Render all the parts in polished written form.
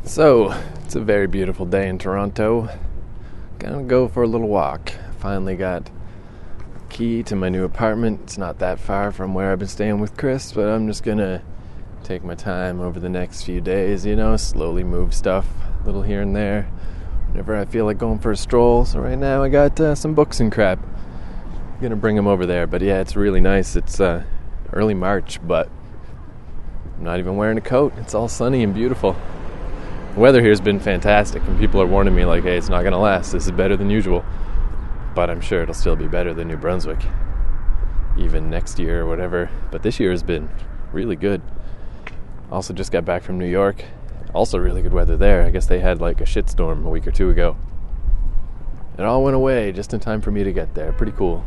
So, it's a very beautiful day in Toronto. Gonna go for a little walk. Finally got a key to my new apartment. It's not that far from where I've been staying with Chris, but I'm just gonna take my time over the next few days, slowly move stuff a little here and there whenever I feel like going for a stroll. So right now I got some books and crap. I'm gonna bring them over there, but yeah, it's really nice. It's early March, but I'm not even wearing a coat. It's all sunny and beautiful. The weather here has been fantastic, and people are warning me like, hey, it's not going to last. This is better than usual. But I'm sure it'll still be better than New Brunswick, even next year or whatever. But this year has been really good. Also just got back from New York. Also really good weather there. I guess they had like a shitstorm a week or two ago. It all went away just in time for me to get there. Pretty cool.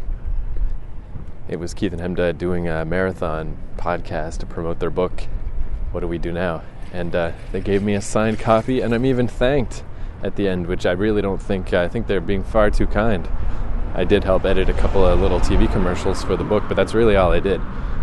It was Keith and Hemda doing a marathon podcast to promote their book, What Do We Do Now? And they gave me a signed copy, and I'm even thanked at the end, which I really don't think. I think they're being far too kind. I did help edit a couple of little TV commercials for the book, but that's really all I did.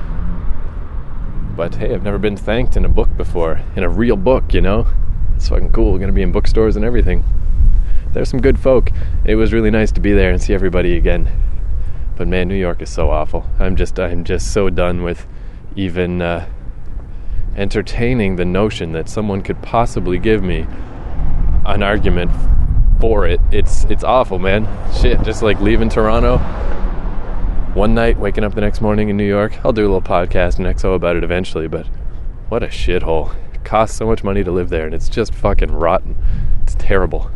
But hey, I've never been thanked in a book before, in a real book, It's fucking cool. We're going to be in bookstores and everything. There's some good folk. It was really nice to be there and see everybody again. But man, New York is so awful. I'm just so done with even entertaining the notion that someone could possibly give me an argument for it. It's awful, man. Shit, just like leaving Toronto one night, waking up the next morning in New York. I'll do a little podcast and XO about it eventually, but what a shithole. It costs so much money to live there, and it's just fucking rotten. It's terrible.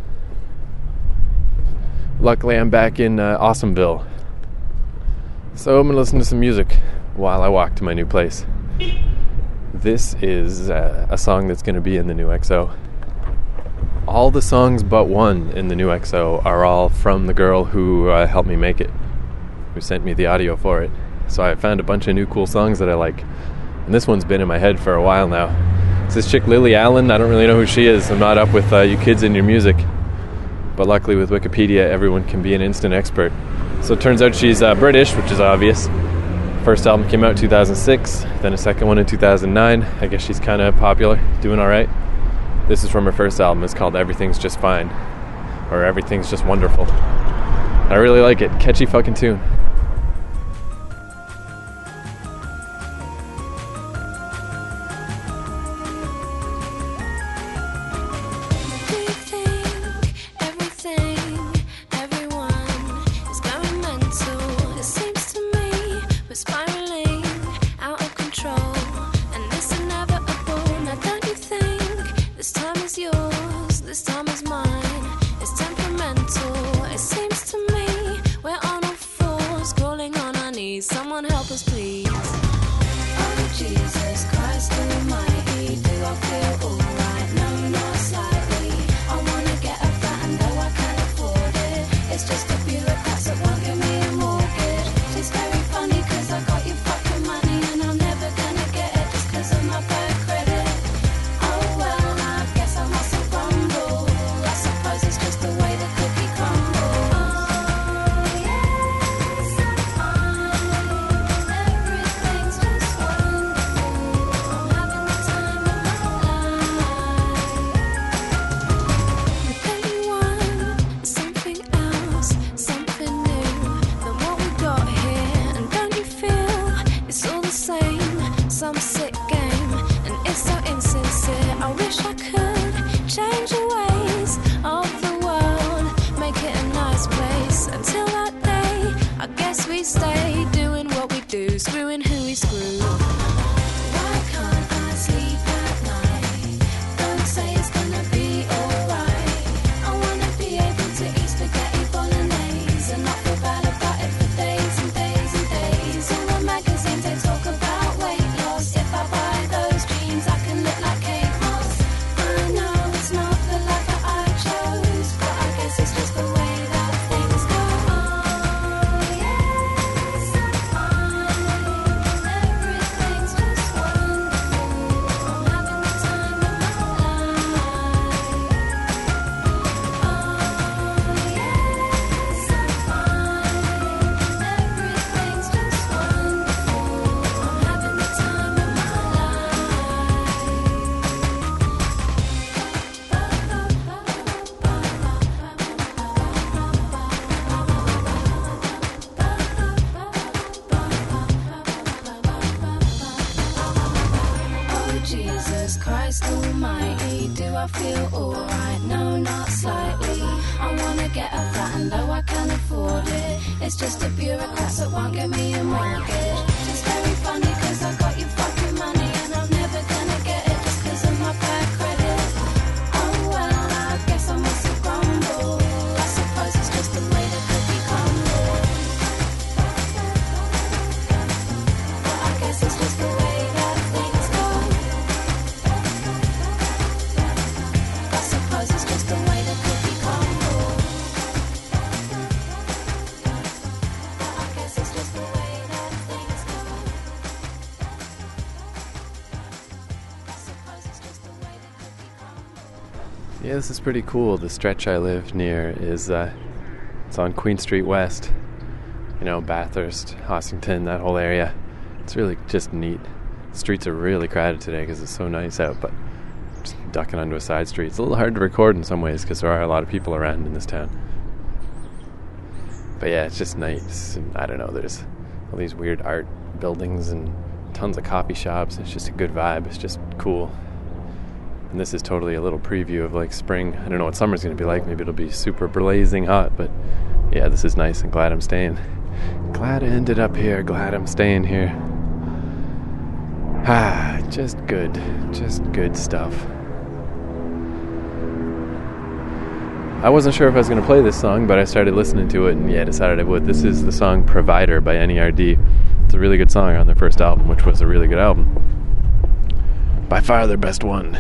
Luckily, I'm back in Awesomeville, so I'm going to listen to some music while I walk to my new place. This is a song that's going to be in the new XO. All the songs but one in the new XO are all from the girl who helped me make it, who sent me the audio for it. So I found a bunch of new cool songs that I like. And this one's been in my head for a while now. It's this chick Lily Allen. I don't really know who she is. I'm not up with you kids in your music. But luckily with Wikipedia, everyone can be an instant expert. So it turns out she's British, which is obvious. First album came out in 2006, then a second one in 2009. I guess she's kind of popular, doing all right. This is from her first album. It's called Everything's Just Fine, or Everything's Just Wonderful. I really like it. Catchy fucking tune. Someone help us, please. Oh, Jesus Christ Almighty, do I feel alright? No, not slightly. I wanna get a flat and though I can't afford it, it's just a bureaucrats that won't give me a mortgage. It's very funny cause I got your fucking money and I'm never gonna get it just cause of my bad credit. Oh well, I guess I mustn't grumble. I suppose it's just the way the cookie crumbles. Oh yes, everything's just wonderful. I'm having the time of my life. With anyone, something else, something new than what we got here. And don't you feel it's all the same? Some sick game, and it's so insincere. I wish I could change the ways of the world, make it a nice place. Until that day, I guess we stay doing what we do, screwing who we screw. Why can't I sleep at night? Don't say it's gonna be alright. I wanna be able to eat spaghetti bolognese and not feel bad about it for days and days and days. All the magazines they talk about weight loss. If I buy those jeans, I can look like Kate Moss. Jesus Christ almighty, do I feel alright? No, not slightly. I wanna get a flat and though I can't afford it, it's just a bureaucrat that won't give me a mortgage. It's very funny cause I got your fucking money and I'm never gonna get it just cause of my bad credit. Oh well, I guess I must have grumbled. I suppose it's just the way the cookie crumbles. But I guess it's just the way that things go. I suppose it's just the way the cookie crumbles. But I guess it's just the way that things go. I suppose it's just the way the cookie crumbles. Yeah, this is pretty cool. The stretch I live near is it's on Queen Street West. You know, Bathurst, Hossington, that whole area. It's really just neat. The streets are really crowded today because it's so nice out, but just ducking onto a side street. It's a little hard to record in some ways because there are a lot of people around in this town. But yeah, it's just nice. And I don't know, there's all these weird art buildings and tons of coffee shops. It's just a good vibe. It's just cool. And this is totally a little preview of like spring. I don't know what summer's going to be like. Maybe it'll be super blazing hot, but yeah, this is nice and glad I'm staying. Glad I ended up here. Glad I'm staying here. Just good stuff. I wasn't sure if I was going to play this song, but I started listening to it and yeah, decided I would. This is the song Provider by NERD. It's a really good song on their first album, which was a really good album. By far their best one.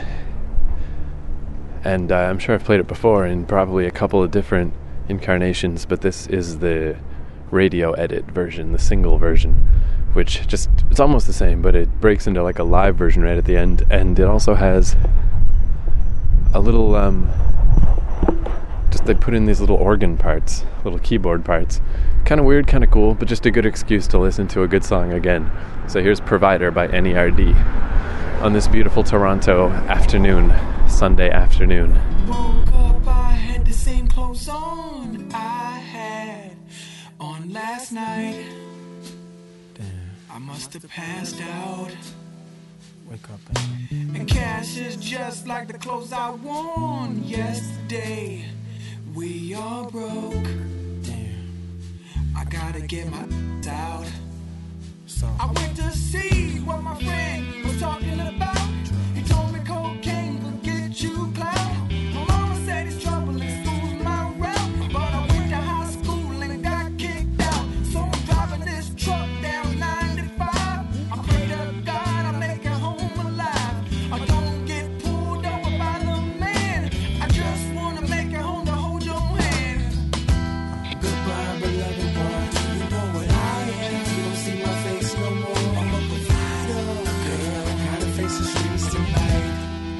And I'm sure I've played it before in probably a couple of different incarnations, but this is the radio edit version, the single version, which just, it's almost the same, but it breaks into like a live version right at the end, and it also has a little, just they put in these little organ parts, little keyboard parts. Kind of weird, kind of cool, but just a good excuse to listen to a good song again. So here's Provider by NERD on this beautiful Toronto afternoon, Sunday afternoon. Woke up, I had the same clothes on I had on last night. Damn. I must have passed out. Wake up, baby. And cash is just like the clothes I worn yesterday. We are broke. Damn. I gotta get my out. So I went to see what my friend was talking about. He told me cocaine could get you clout. My mama said it's trouble in school's my route, but I went to high school and got kicked out. So I'm driving this truck down 95. I pray to God I make it home alive. I don't get pulled over by the man. I just wanna make it home to hold your hand. Goodbye, beloved boy. You know what I am. You don't see my face no more. I'm a provider, girl. Gotta face the streets tonight.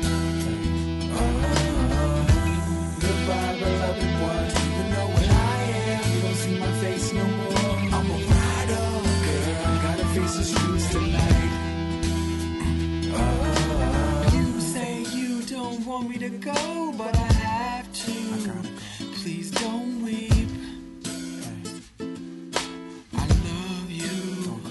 Goodbye, beloved one. You know what I am. You don't see my face no more. I'm a rider, girl. Gotta face the streets tonight. You say you don't want me to go, but I have to. Please don't weep. I love you.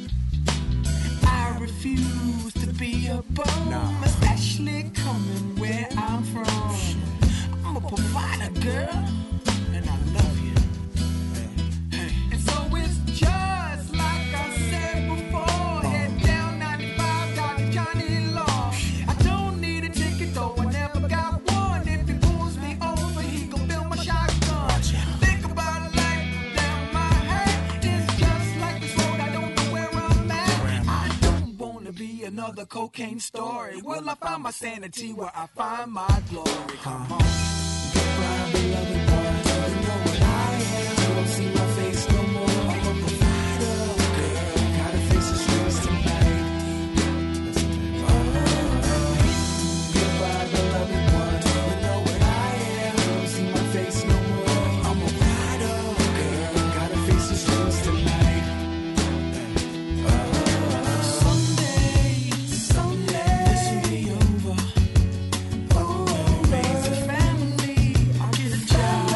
I refuse to be a bum, especially coming where I'm from. I'm a provider, girl, and I love you. Hey. And so it's just like I said before. Head down 95, Dr. Johnny Law. I don't need a ticket, though I never got one. If he pulls me over, he gon' fill my shotgun. Think about it like down my head. It's just like this road, I don't know where I'm at. I don't wanna be another cocaine story. Will I find my sanity where I find my glory? Come on. Goodbye, beloved boy. You know what I am. You don't see my face no more. I'm a provider, girl. Gotta face the streets tonight. Goodbye, beloved one. You know what I am. You don't see my face no more. I'm a rider, girl. Gotta face the streets tonight. Someday, this will be over. Oh, raise a family. I'll get a job.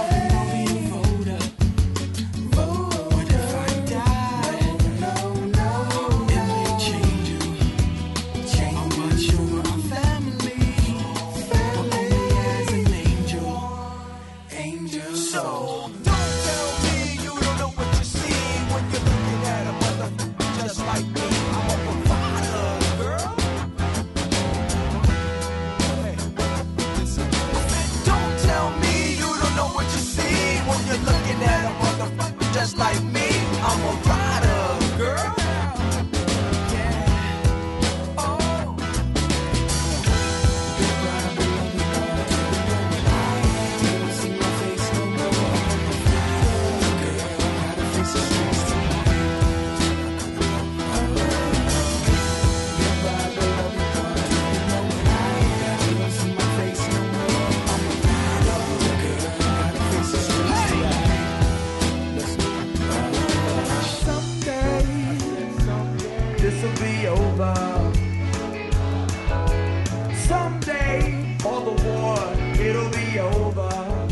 Someday, all the war, it'll be over.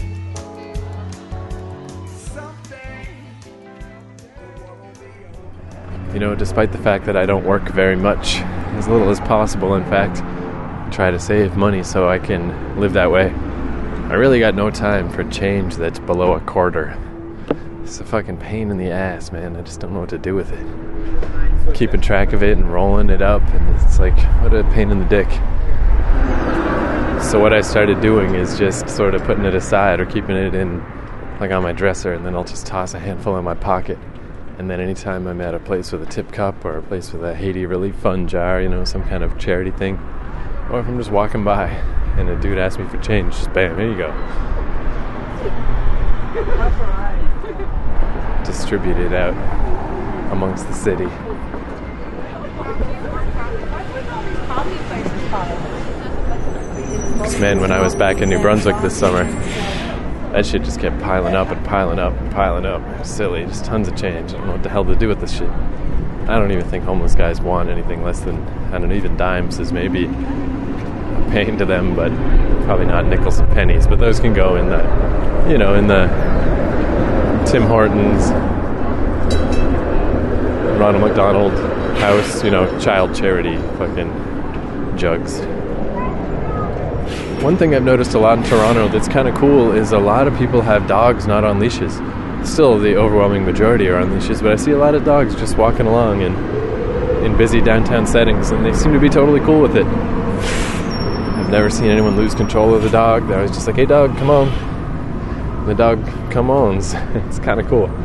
Someday, the war will be over. You know, despite the fact that I don't work very much, as little as possible, in fact, try to save money so I can live that way, I really got no time for change that's below a quarter. It's a fucking pain in the ass, man. I just don't know what to do with it. Keeping track of it and rolling it up, and it's like, what a pain in the dick. So what I started doing is just sort of putting it aside or keeping it in, like, on my dresser, and then I'll just toss a handful in my pocket. And then anytime I'm at a place with a tip cup or a place with a Haiti Relief Fund jar, you know, some kind of charity thing, or if I'm just walking by and a dude asks me for change, just bam, here you go. Distribute it out amongst the city. Because, man, when I was back in New Brunswick this summer, that shit just kept piling up and piling up and piling up. It was silly, just tons of change. I don't know what the hell to do with this shit. I don't even think homeless guys want anything less than, I don't know, even dimes is maybe a pain to them, but probably not nickels and pennies. But those can go in the, you know, in the Tim Hortons, Ronald McDonald House, you know, child charity fucking jugs. One thing I've noticed a lot in Toronto that's kind of cool is a lot of people have dogs not on leashes. Still, the overwhelming majority are on leashes, but I see a lot of dogs just walking along in busy downtown settings, and they seem to be totally cool with it. I've never seen anyone lose control of the dog. They're always just like, hey dog, come on. The dog come ons. It's kind of cool.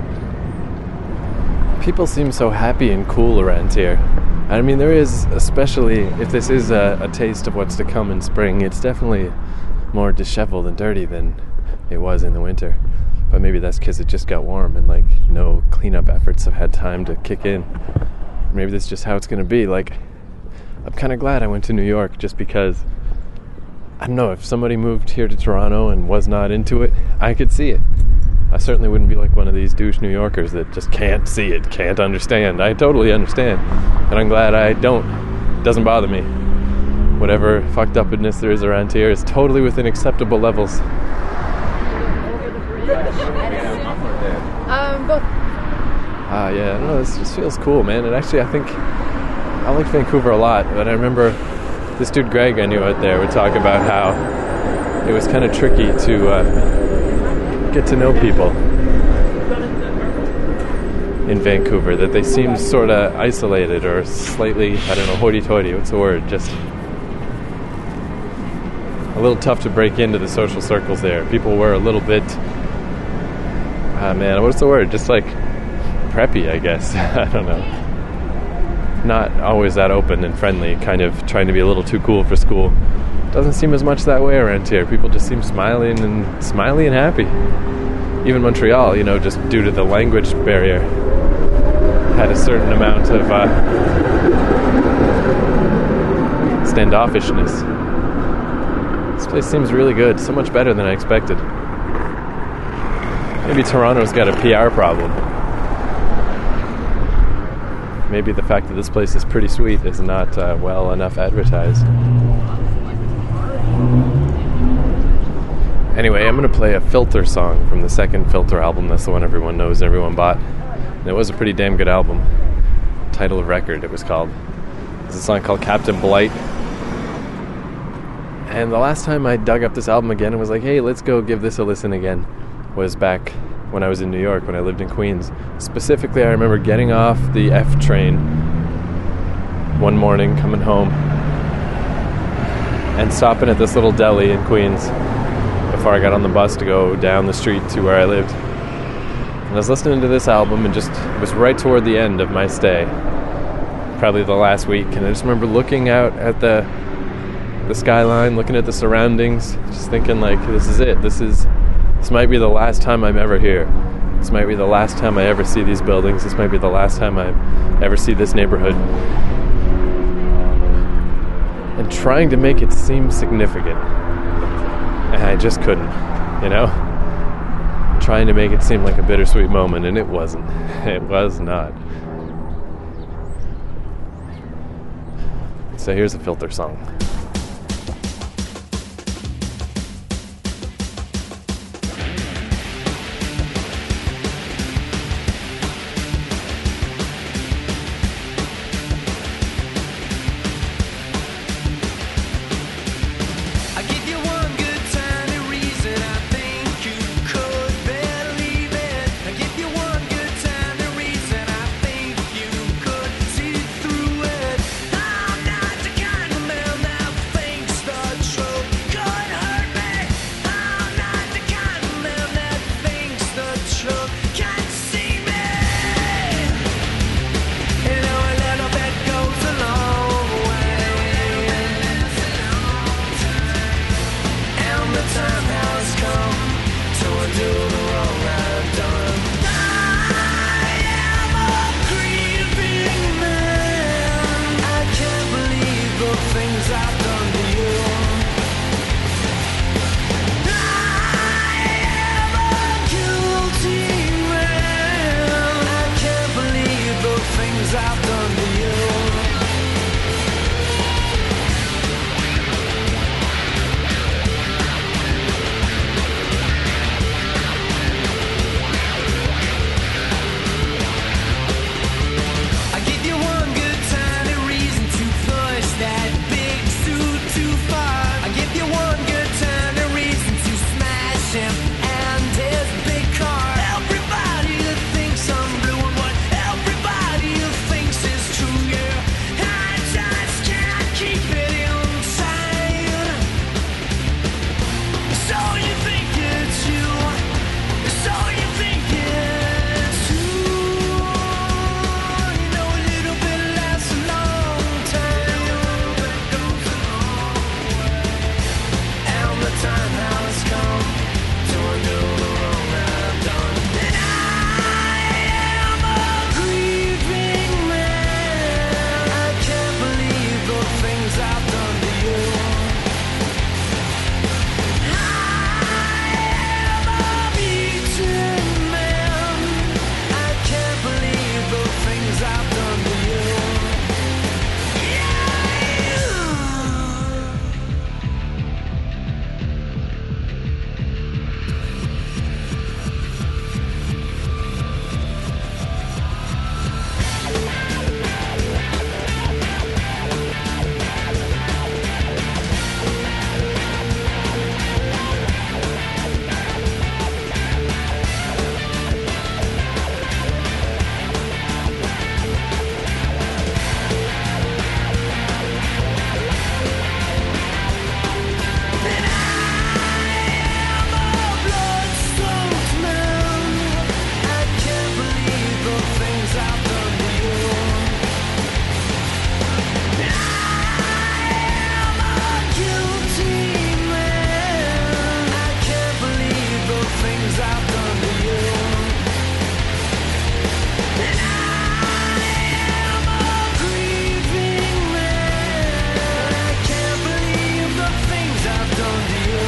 People seem so happy and cool around here. I mean, there is, especially if this is a taste of what's to come in spring, it's definitely more disheveled and dirty than it was in the winter. But maybe that's because it just got warm and, like, no cleanup efforts have had time to kick in. Maybe that's just how it's going to be. Like, I'm kind of glad I went to New York just because, I don't know, if somebody moved here to Toronto and was not into it, I could see it. I certainly wouldn't be like one of these douche New Yorkers that just can't see it, can't understand. I totally understand. And I'm glad I don't. It doesn't bother me. Whatever fucked upness there is around here is totally within acceptable levels. Both. Yeah, I don't know, this just feels cool, man. And actually, I think I like Vancouver a lot, but I remember this dude Greg I knew out there would talk about how it was kind of tricky to get to know people in Vancouver, that they seemed sort of isolated or slightly, I don't know, hoity-toity, what's the word, just a little tough to break into the social circles there. People were a little bit, what's the word, just like preppy, I guess. I don't know. Not always that open and friendly, kind of trying to be a little too cool for school. Doesn't seem as much that way around here. People just seem smiley and happy. Even Montreal, you know, just due to the language barrier, had a certain amount of standoffishness. This place seems really good, so much better than I expected. Maybe Toronto's got a PR problem. Maybe the fact that this place is pretty sweet is not well enough advertised. Anyway, I'm going to play a Filter song from the second Filter album. That's the one everyone knows and everyone bought. And it was a pretty damn good album. Title of Record, it was called. It's a song called Captain Blight. And the last time I dug up this album again and was like, hey, let's go give this a listen again, was back when I was in New York, when I lived in Queens. Specifically, I remember getting off the F train one morning, coming home, and stopping at this little deli in Queens before I got on the bus to go down the street to where I lived. And I was listening to this album, and just it was right toward the end of my stay, probably the last week, and I just remember looking out at the skyline, looking at the surroundings, just thinking, like, this is it. This might be the last time I'm ever here. This might be the last time I ever see these buildings. This might be the last time I ever see this neighborhood. And trying to make it seem significant. And I just couldn't, you know? Trying to make it seem like a bittersweet moment, and it wasn't. It was not. So here's a Filter song. I've done to you. I am a guilty man. I can't believe the things I've done to you. I give you one good tiny reason to push that big suit too far. I give you one good tiny reason to smash him and his big car. Everybody that thinks I'm blue and what everybody thinks is true, yeah. I just can't keep it inside. So you think it's you? So you think it's you? You know a little bit lasts a long time, but it goes a long way. And the time has come to undo the wrong I've done. And I am a grieving man. I can't believe the things I've done to you. I am a beaten man. I can't believe the things I've done to you. And I am a blood-soaked man. I can't believe the things I've done to you. And I am a guilty man. I can't believe the things I've done to you. And I am a grieving man. I can't believe the things I've done to you.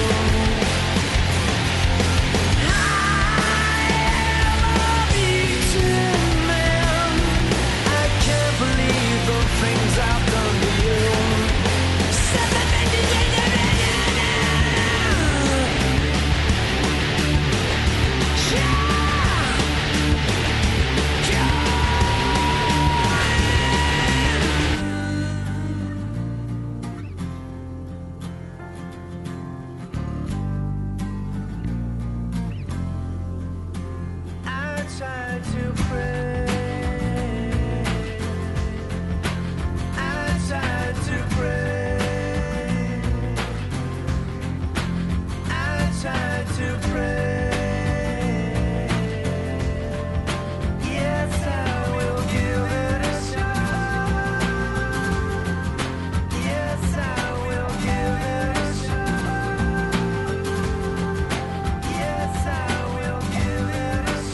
I am a beaten man. I can't believe the things I've done to you. I tried to pray. I tried to pray. I tried to pray. Yes, I will give it a shot. Yes, I will give it a shot. Yes, I will give it a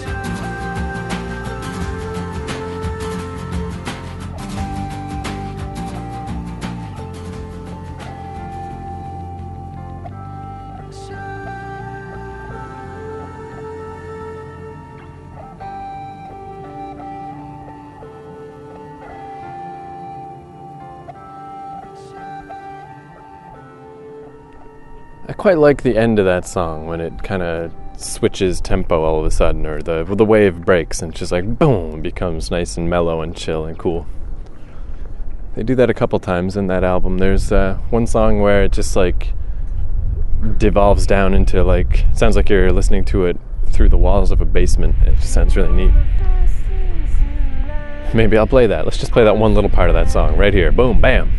I quite like the end of that song when it kind of switches tempo all of a sudden, or the wave breaks and it's just like boom, becomes nice and mellow and chill and cool. They do that a couple times in that album. There's one song where it just like devolves down into like, sounds like you're listening to it through the walls of a basement. It just sounds really neat. Maybe I'll play that. Let's just play that one little part of that song right here. Boom, bam.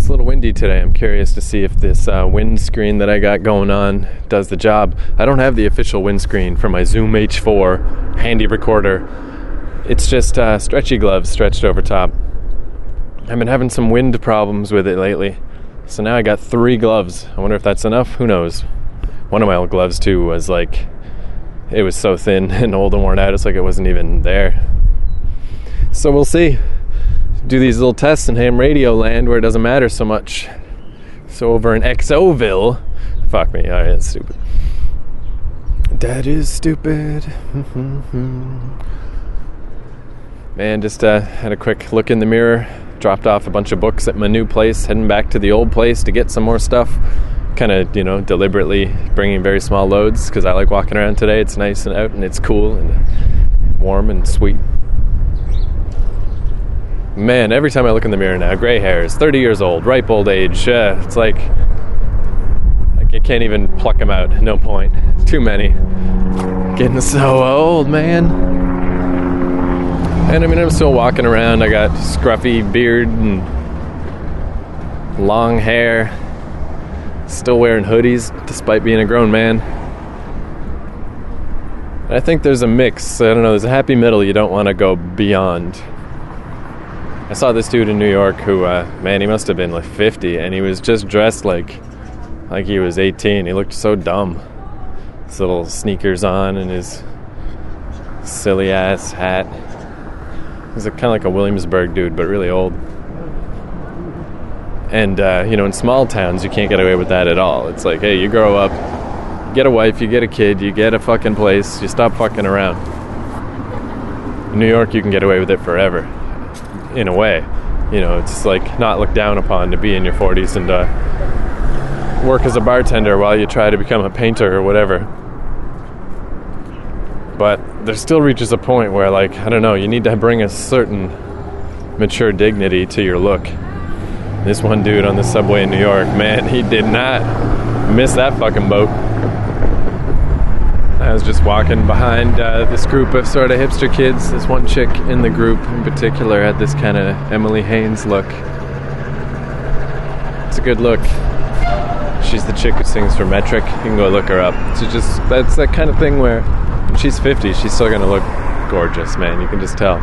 It's a little windy today. I'm curious to see if this windscreen that I got going on does the job. I don't have the official windscreen for my Zoom H4 handy recorder. It's just stretchy gloves stretched over top. I've been having some wind problems with it lately. So now I got 3 gloves. I wonder if that's enough. Who knows? One of my old gloves, too, was like... It was so thin and old and worn out. It's like it wasn't even there. So we'll see. Do these little tests in ham radio land where it doesn't matter so much. So over in XOville, fuck me, alright, that's stupid. That is stupid. Man, just had a quick look in the mirror, dropped off a bunch of books at my new place, heading back to the old place to get some more stuff. Kind of, deliberately bringing very small loads because I like walking around today. It's nice and out and it's cool and warm and sweet. Man, every time I look in the mirror now, gray hairs, 30 years old, ripe old age. It's like I can't even pluck them out. No point. Too many. Getting so old, man. And I'm still walking around. I got scruffy beard and long hair. Still wearing hoodies despite being a grown man. I think there's a mix. I don't know. There's a happy middle you don't want to go beyond. I saw this dude in New York who, he must have been like 50, and he was just dressed like he was 18. He looked so dumb. His little sneakers on and his silly-ass hat. He's kind of like a Williamsburg dude, but really old. And, in small towns, you can't get away with that at all. It's like, hey, you grow up, you get a wife, you get a kid, you get a fucking place, you stop fucking around. In New York, you can get away with it forever. In a way, it's like not looked down upon to be in your 40s and work as a bartender while you try to become a painter or whatever. But there still reaches a point where, I don't know, you need to bring a certain mature dignity to your look. This one dude on the subway in New York, man, he did not miss that fucking boat. I was just walking behind this group of sort of hipster kids. This one chick in the group in particular had this kind of Emily Haynes look. It's a good look. She's the chick who sings for Metric. You can go look her up. That's that kind of thing where when she's 50, she's still going to look gorgeous, man. You can just tell.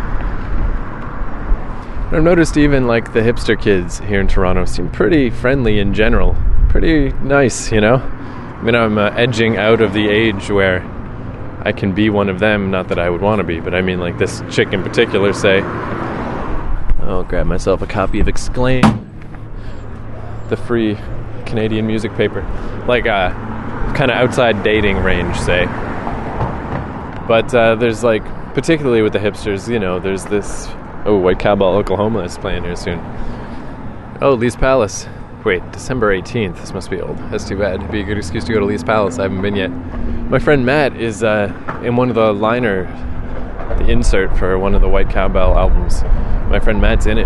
I've noticed even the hipster kids here in Toronto seem pretty friendly in general. Pretty nice, I'm edging out of the age where I can be one of them. Not that I would want to be, but I mean this chick in particular, say. I'll grab myself a copy of Exclaim, the free Canadian music paper. Kind of outside dating range, say. But there's particularly with the hipsters, there's this... Oh, White Cowbell, Oklahoma is playing here soon. Oh, Lee's Palace. Wait, December 18th. This must be old. That's too bad. It'd be a good excuse to go to Lee's Palace. I haven't been yet. My friend Matt is in one of the the insert for one of the White Cowbell albums. My friend Matt's in it.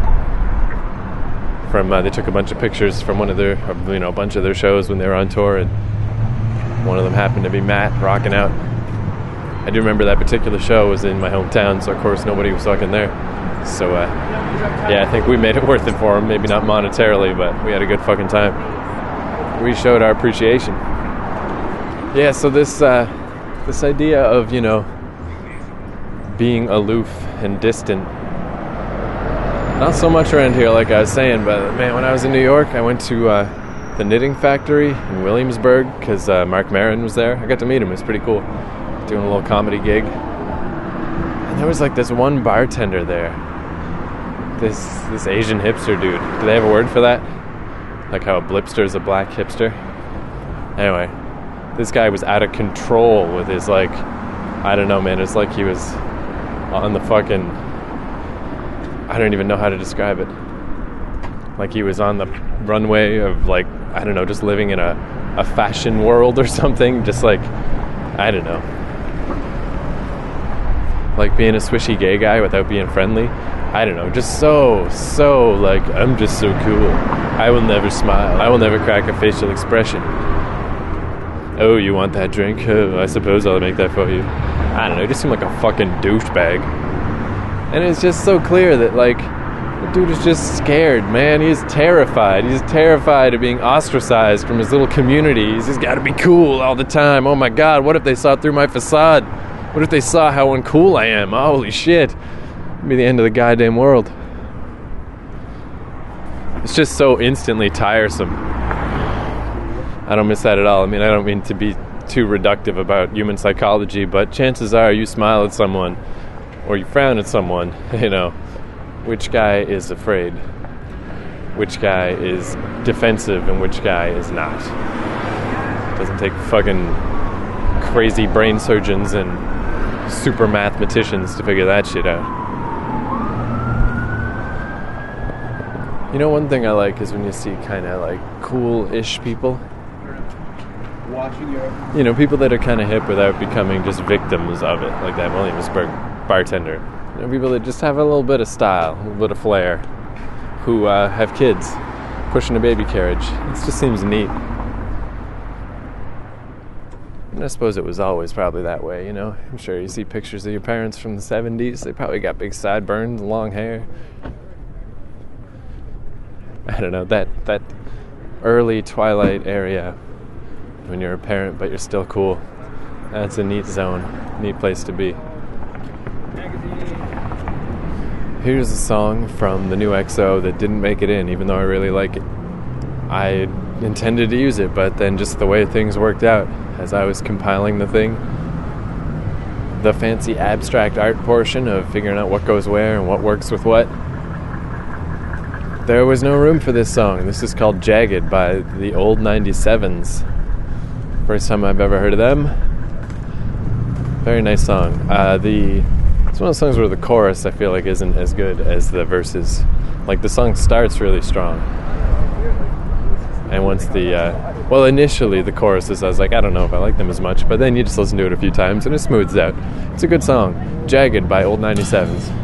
They took a bunch of pictures from one of their, a bunch of their shows when they were on tour, and one of them happened to be Matt rocking out. I do remember that particular show was in my hometown, so of course nobody was fucking there. So, I think we made it worth it for him. Maybe not monetarily, but we had a good fucking time. We showed our appreciation. Yeah, so this idea of, being aloof and distant, not so much around here, like I was saying, but man, when I was in New York, I went to the Knitting Factory in Williamsburg because Mark Maron was there. I got to meet him. It was pretty cool. Doing a little comedy gig. And there was this one bartender there. This Asian hipster dude. Do they have a word for that? Like how a blipster is a black hipster? Anyway, this guy was out of control with his I don't know, man. It's like he was on the fucking... I don't even know how to describe it. Like he was on the runway of I don't know, just living in a fashion world or something. Just I don't know. Being a swishy gay guy without being friendly. I don't know, just so, I'm just so cool. I will never smile. I will never crack a facial expression. Oh, you want that drink? I suppose I'll make that for you. I don't know, it just seemed like a fucking douchebag. And it's just so clear that, The dude is just scared, man. He's terrified. He's terrified of being ostracized from his little community. He's just got to be cool all the time. Oh my God, what if they saw through my facade? What if they saw how uncool I am? Holy shit. It'd be the end of the goddamn world. It's just so instantly tiresome. I don't miss that at all. I mean, I don't mean to be too reductive about human psychology, but chances are you smile at someone or you frown at someone, you know, which guy is afraid, which guy is defensive, and which guy is not. It doesn't take fucking crazy brain surgeons and super mathematicians to figure that shit out. You know, one thing I like is when you see kind of like cool-ish people. You know, people that are kind of hip without becoming just victims of it, like that Williamsburg bartender. You know, people that just have a little bit of style, a little bit of flair, who have kids pushing a baby carriage. It just seems neat. And I suppose it was always probably that way, you know. I'm sure you see pictures of your parents from the 70s. They probably got big sideburns, long hair. I don't know, that early twilight area when you're a parent but you're still cool. That's a neat zone, neat place to be. Here's a song from the new EXO that didn't make it in, even though I really like it. I intended to use it, but then just the way things worked out as I was compiling the thing, the fancy abstract art portion of figuring out what goes where and what works with what, there was no room for this song. This is called Jagged by the Old 97s. First time I've ever heard of them. Very nice song. It's one of those songs where the chorus, I feel like, isn't as good as the verses. Like, the song starts really strong. And once initially the choruses, I was like, I don't know if I like them as much, but then you just listen to it a few times and it smooths out. It's a good song. Jagged by Old 97s.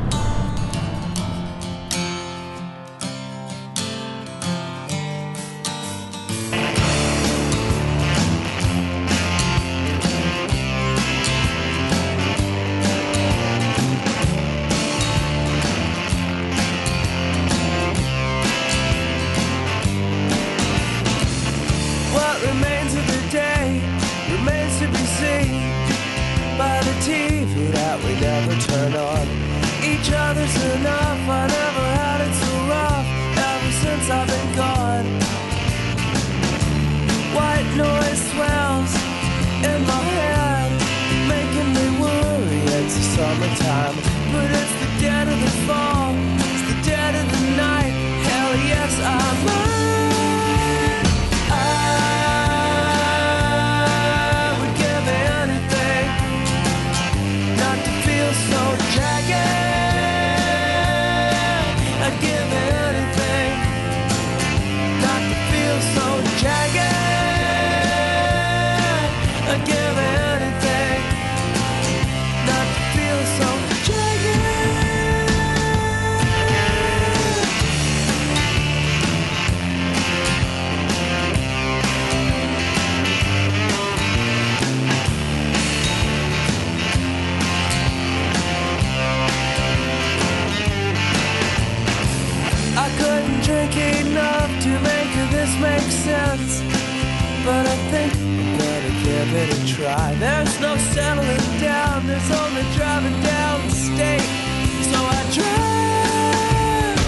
But I think I'm gonna give it a try. There's no settling down, there's only driving down the state. So I drive.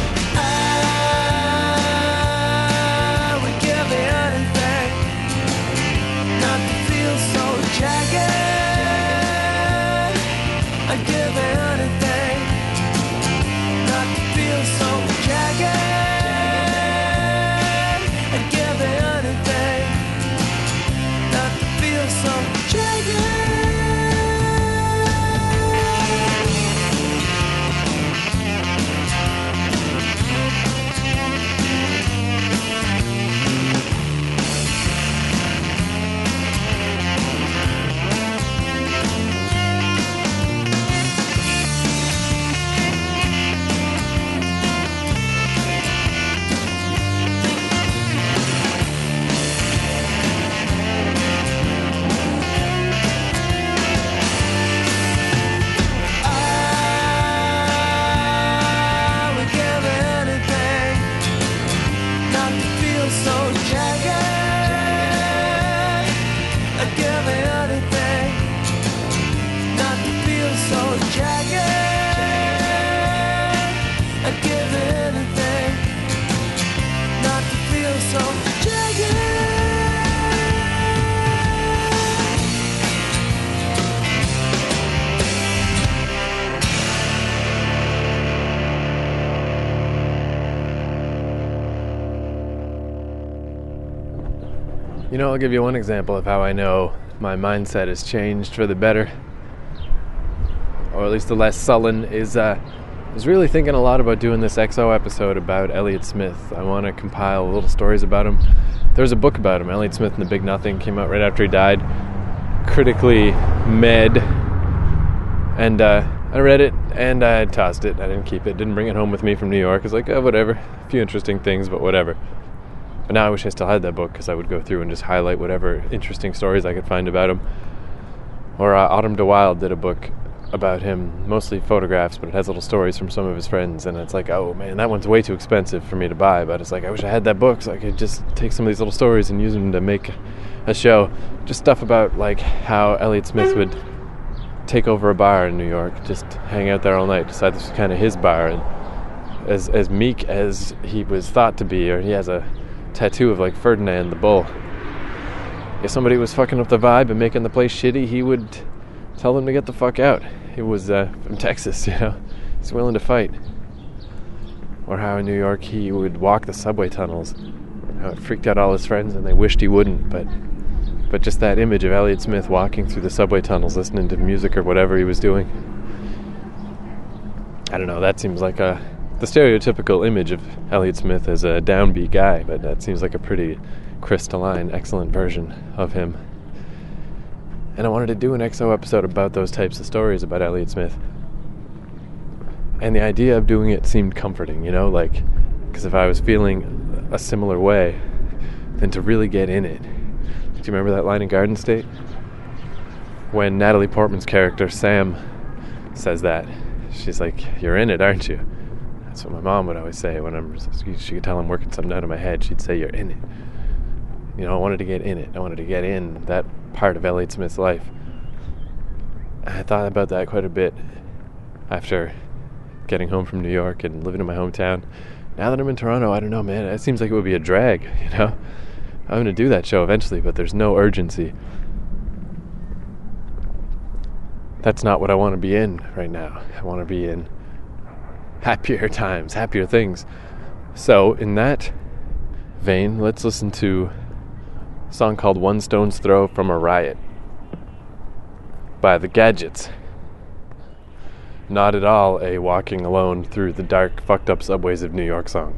I would give anything not to feel so jagged. I'd give anything not to feel so jagged. So jagged. You know, I'll give you one example of how I know my mindset has changed for the better, or at least the less sullen, is I was really thinking a lot about doing this XO episode about Elliott Smith. I want to compile little stories about him. There's a book about him, Elliott Smith and the Big Nothing, came out right after he died. Critically med, and I read it and I tossed it. I didn't keep it, didn't bring it home with me from New York. I was like, oh, whatever, a few interesting things, but whatever. But now I wish I still had that book, because I would go through and just highlight whatever interesting stories I could find about him. Or Autumn de Wilde did a book about him, mostly photographs, but it has little stories from some of his friends, and it's like, oh man, that one's way too expensive for me to buy, but it's like, I wish I had that book so I could just take some of these little stories and use them to make a show. Just stuff about like how Elliott Smith would take over a bar in New York, just hang out there all night, decide this was kind of his bar, and as meek as he was thought to be, or he has a tattoo of like Ferdinand the Bull. If somebody was fucking up the vibe and making the place shitty, he would tell them to get the fuck out. He was from Texas, you know. He's willing to fight. Or how in New York he would walk the subway tunnels. How it freaked out all his friends and they wished he wouldn't, but just that image of Elliott Smith walking through the subway tunnels listening to music or whatever he was doing. I don't know, that seems like the stereotypical image of Elliott Smith as a downbeat guy, but that seems like a pretty crystalline, excellent version of him. And I wanted to do an XO episode about those types of stories about Elliott Smith. And the idea of doing it seemed comforting, you know, like, because if I was feeling a similar way, then to really get in it. Do you remember that line in Garden State? When Natalie Portman's character, Sam, says that. She's like, you're in it, aren't you? That's what my mom would always say when she could tell I'm working something out of my head. She'd say, you're in it. You know, I wanted to get in it. I wanted to get in that part of Elliott Smith's life. I thought about that quite a bit after getting home from New York and living in my hometown. Now that I'm in Toronto, I don't know, man. It seems like it would be a drag, you know? I'm going to do that show eventually, but there's no urgency. That's not what I want to be in right now. I want to be in happier times, happier things. So, in that vein, let's listen to a song called One Stone's Throw from a Riot by The Gadgets. Not at all a walking alone through the dark, fucked up subways of New York song.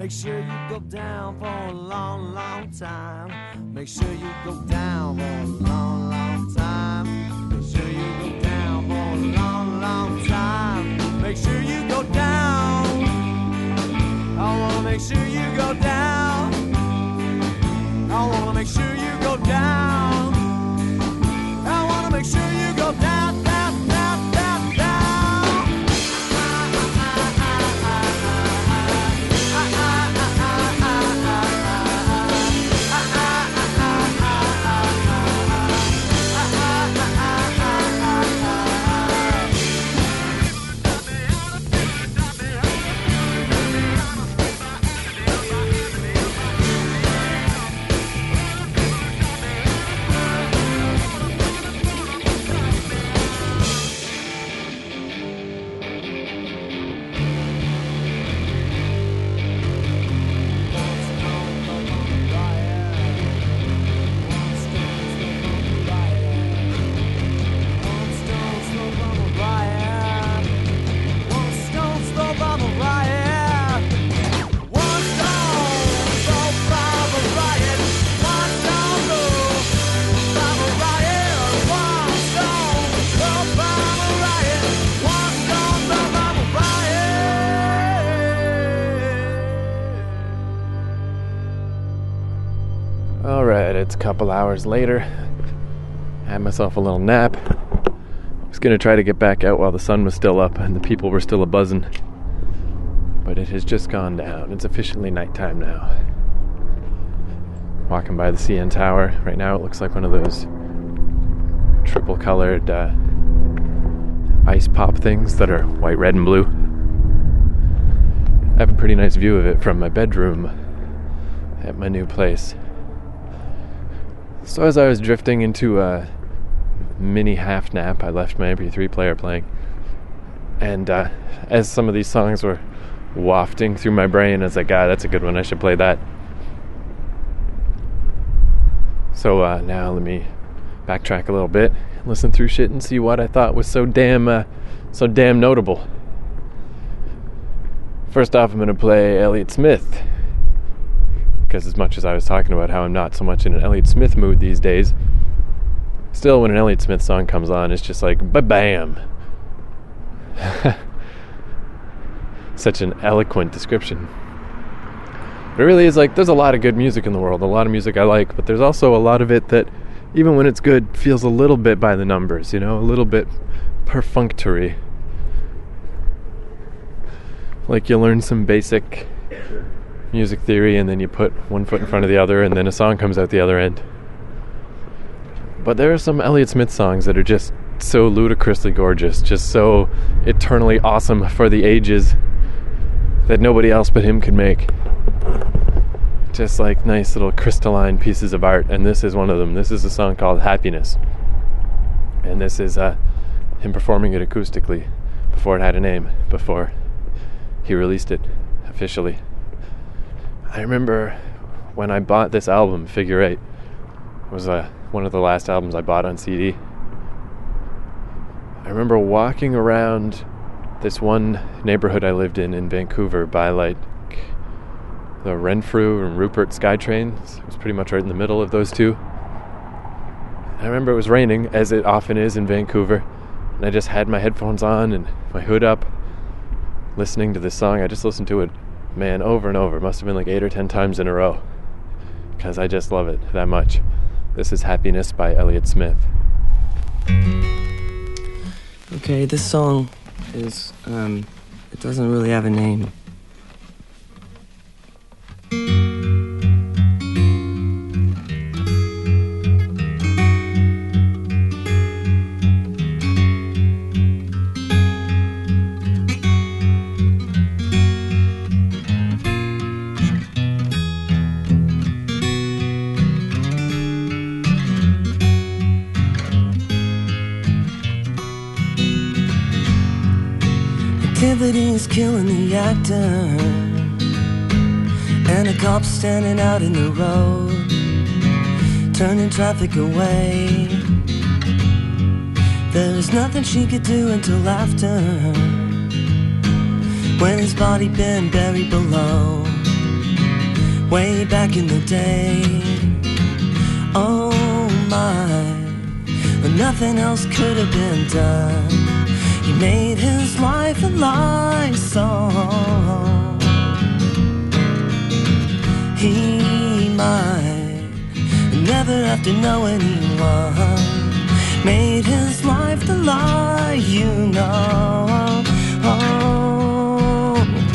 Make sure you go down for a long, long time. Make sure you go down for a long, long time. Make sure you go down for a long, long time. Make sure you go down. I wanna make sure you go down. I wanna make sure you go down. I wanna make sure you go down, down, down, down, down. Alright, it's a couple hours later. Had myself a little nap. I was gonna try to get back out while the sun was still up and the people were still a-buzzing. But it has just gone down. It's officially nighttime now. Walking by the CN Tower. Right now it looks like one of those triple-colored ice pop things that are white, red, and blue. I have a pretty nice view of it from my bedroom at my new place. So as I was drifting into a mini half nap, I left my MP3 player playing. And as some of these songs were wafting through my brain, I was like, that's a good one, I should play that. So now let me backtrack a little bit, listen through shit and see what I thought was so damn notable. First off, I'm going to play Elliott Smith. Because as much as I was talking about how I'm not so much in an Elliott Smith mood these days, still when an Elliott Smith song comes on, it's just like, ba-bam. Such an eloquent description. But it really is like, there's a lot of good music in the world, a lot of music I like, but there's also a lot of it that, even when it's good, feels a little bit by the numbers, a little bit perfunctory. Like you learn some basic music theory and then you put one foot in front of the other and then a song comes out the other end. But there are some Elliott Smith songs that are just so ludicrously gorgeous, just so eternally awesome for the ages that nobody else but him could make. Just like nice little crystalline pieces of art, and this is one of them. This is a song called Happiness. And this is him performing it acoustically before it had a name, before he released it officially. I remember when I bought this album, Figure 8. It was one of the last albums I bought on CD. I remember walking around this one neighborhood I lived in Vancouver by like the Renfrew and Rupert SkyTrain. It was pretty much right in the middle of those two. I remember it was raining, as it often is in Vancouver, and I just had my headphones on and my hood up, listening to this song. I just listened to it, man, over and over. It must have been like 8 or 10 times in a row, because I just love it that much. This is Happiness by Elliott Smith. Okay, this song is, it doesn't really have a name. Activity's killing the actor, and a cop standing out in the road, turning traffic away. There's nothing she could do until after, when his body been buried below. way back in the day. Oh my, but nothing else could have been done. He made his life a life song. He might never have to know anyone. Made his life the lie, you know. Oh,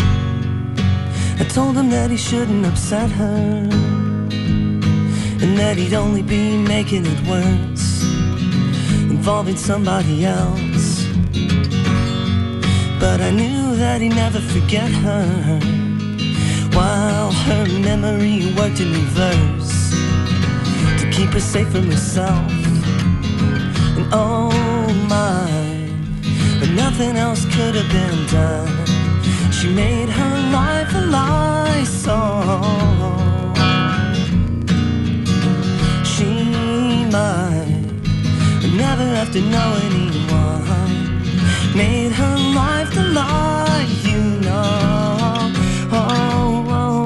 I told him that he shouldn't upset her, and that he'd only be making it worse, involving somebody else. But I knew that he'd never forget her, while her memory worked in reverse to keep her safe from herself. And oh my, but nothing else could have been done. She made her life a lie song. She might never have to know anyone. Made her life the lie, you know. Oh, oh, oh.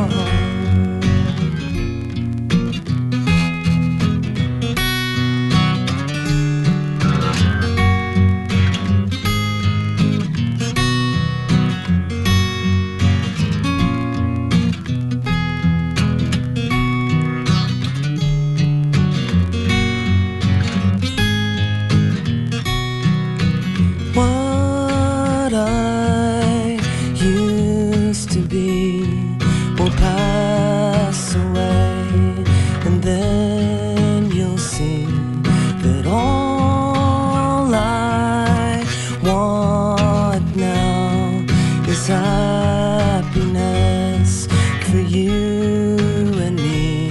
What I used to be will pass away, and then you'll see that all I want now is happiness for you and me.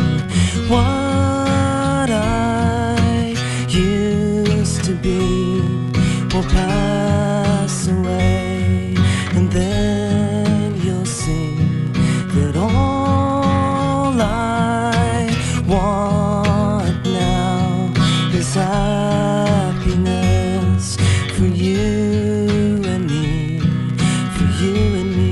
What I used to be will pass away, and then you'll see that all I want now is happiness for you and me, for you and me.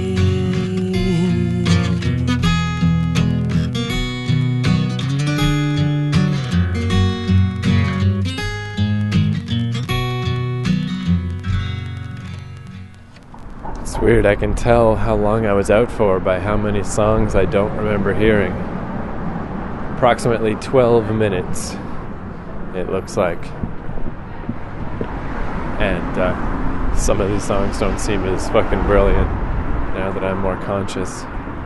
It's weird, I can tell how long I was out for by how many songs I don't remember hearing. Approximately 12 minutes, it looks like. And some of these songs don't seem as fucking brilliant now that I'm more conscious.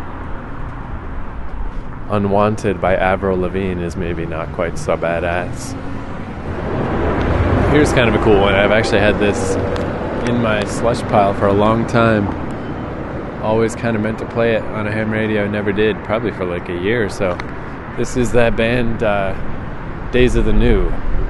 Unwanted by Avril Lavigne is maybe not quite so badass. Here's kind of a cool one. I've actually had this in my slush pile for a long time. Always kind of meant to play it on a ham radio, never did, probably for like a year or so. This is that band Days of the New.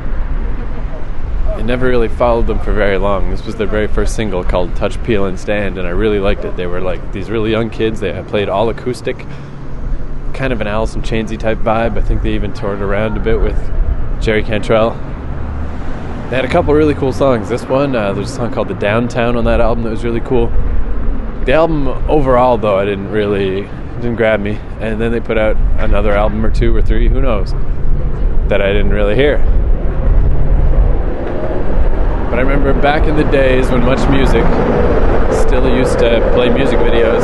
I never really followed them for very long. This was their very first single called Touch, Peel and Stand, and I really liked it. They were like these really young kids. They played all acoustic, kind of an Alice in Chainsy type vibe. I think they even toured around a bit with Jerry Cantrell. They had a couple really cool songs. This one, there's a song called The Downtown on that album that was really cool. The album overall, though, didn't grab me. And then they put out another album or two or three, who knows, that I didn't really hear. But I remember back in the days when Much Music still used to play music videos.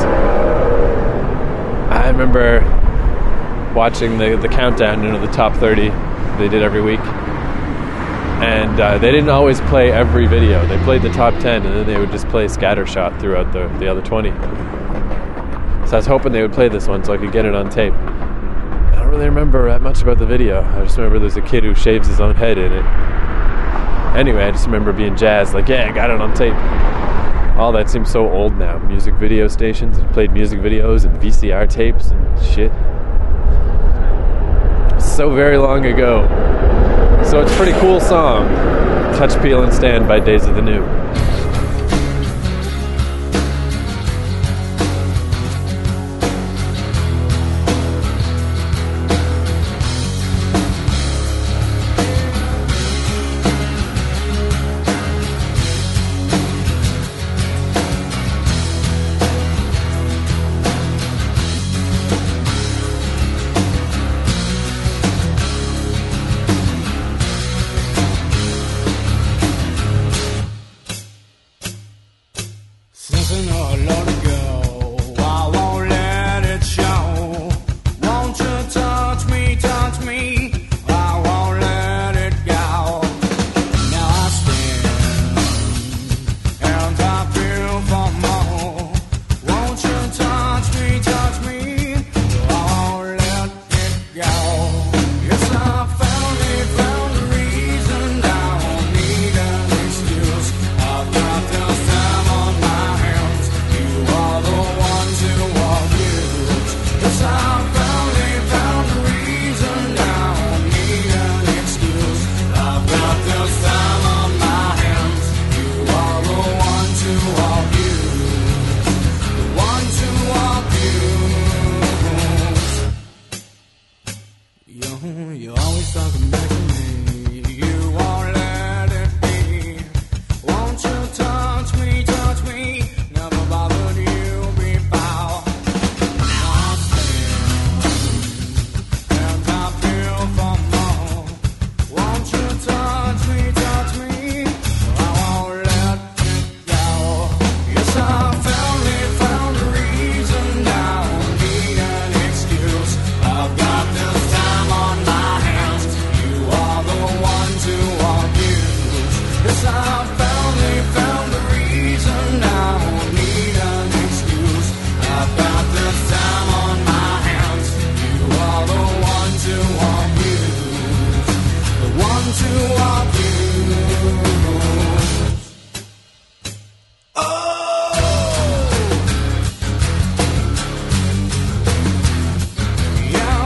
I remember watching the countdown, the top 30 they did every week. And they didn't always play every video. They played the top 10, and then they would just play scattershot throughout the other 20. So I was hoping they would play this one so I could get it on tape. I don't really remember that much about the video. I just remember there's a kid who shaves his own head in it. Anyway, I just remember being jazzed, like, yeah, I got it on tape. All that seems so old now. Music video stations played music videos and VCR tapes and shit. So very long ago. So it's a pretty cool song, Touch, Peel and Stand by Days of the New. Since I know I let it go, I won't let it show. Won't you touch me, touch me? I won't let it go. Now I stand and I feel for more. Won't you touch me, touch me? I won't let it go. Yes, I found a reason. I don't need an excuse. I've got this time on my hands. You are the one to abuse. Yes, I found a reason. I don't need an excuse. I've got this time on my hands. You are the one to abuse. The one to abuse. You're always talking back to me. You won't let it be. Won't you touch me, touch me? Never bothered you before. Now I stand and I feel for more. Won't you touch me, touch me? I won't let it go. Yes, I found a reason. I don't need an excuse. I've got this time on my hands. You are the one to abuse. Yes, I found a reason. I don't need an excuse. I've got this time on my hands. You are the one to abuse. The one to abuse. Oh! Yeah,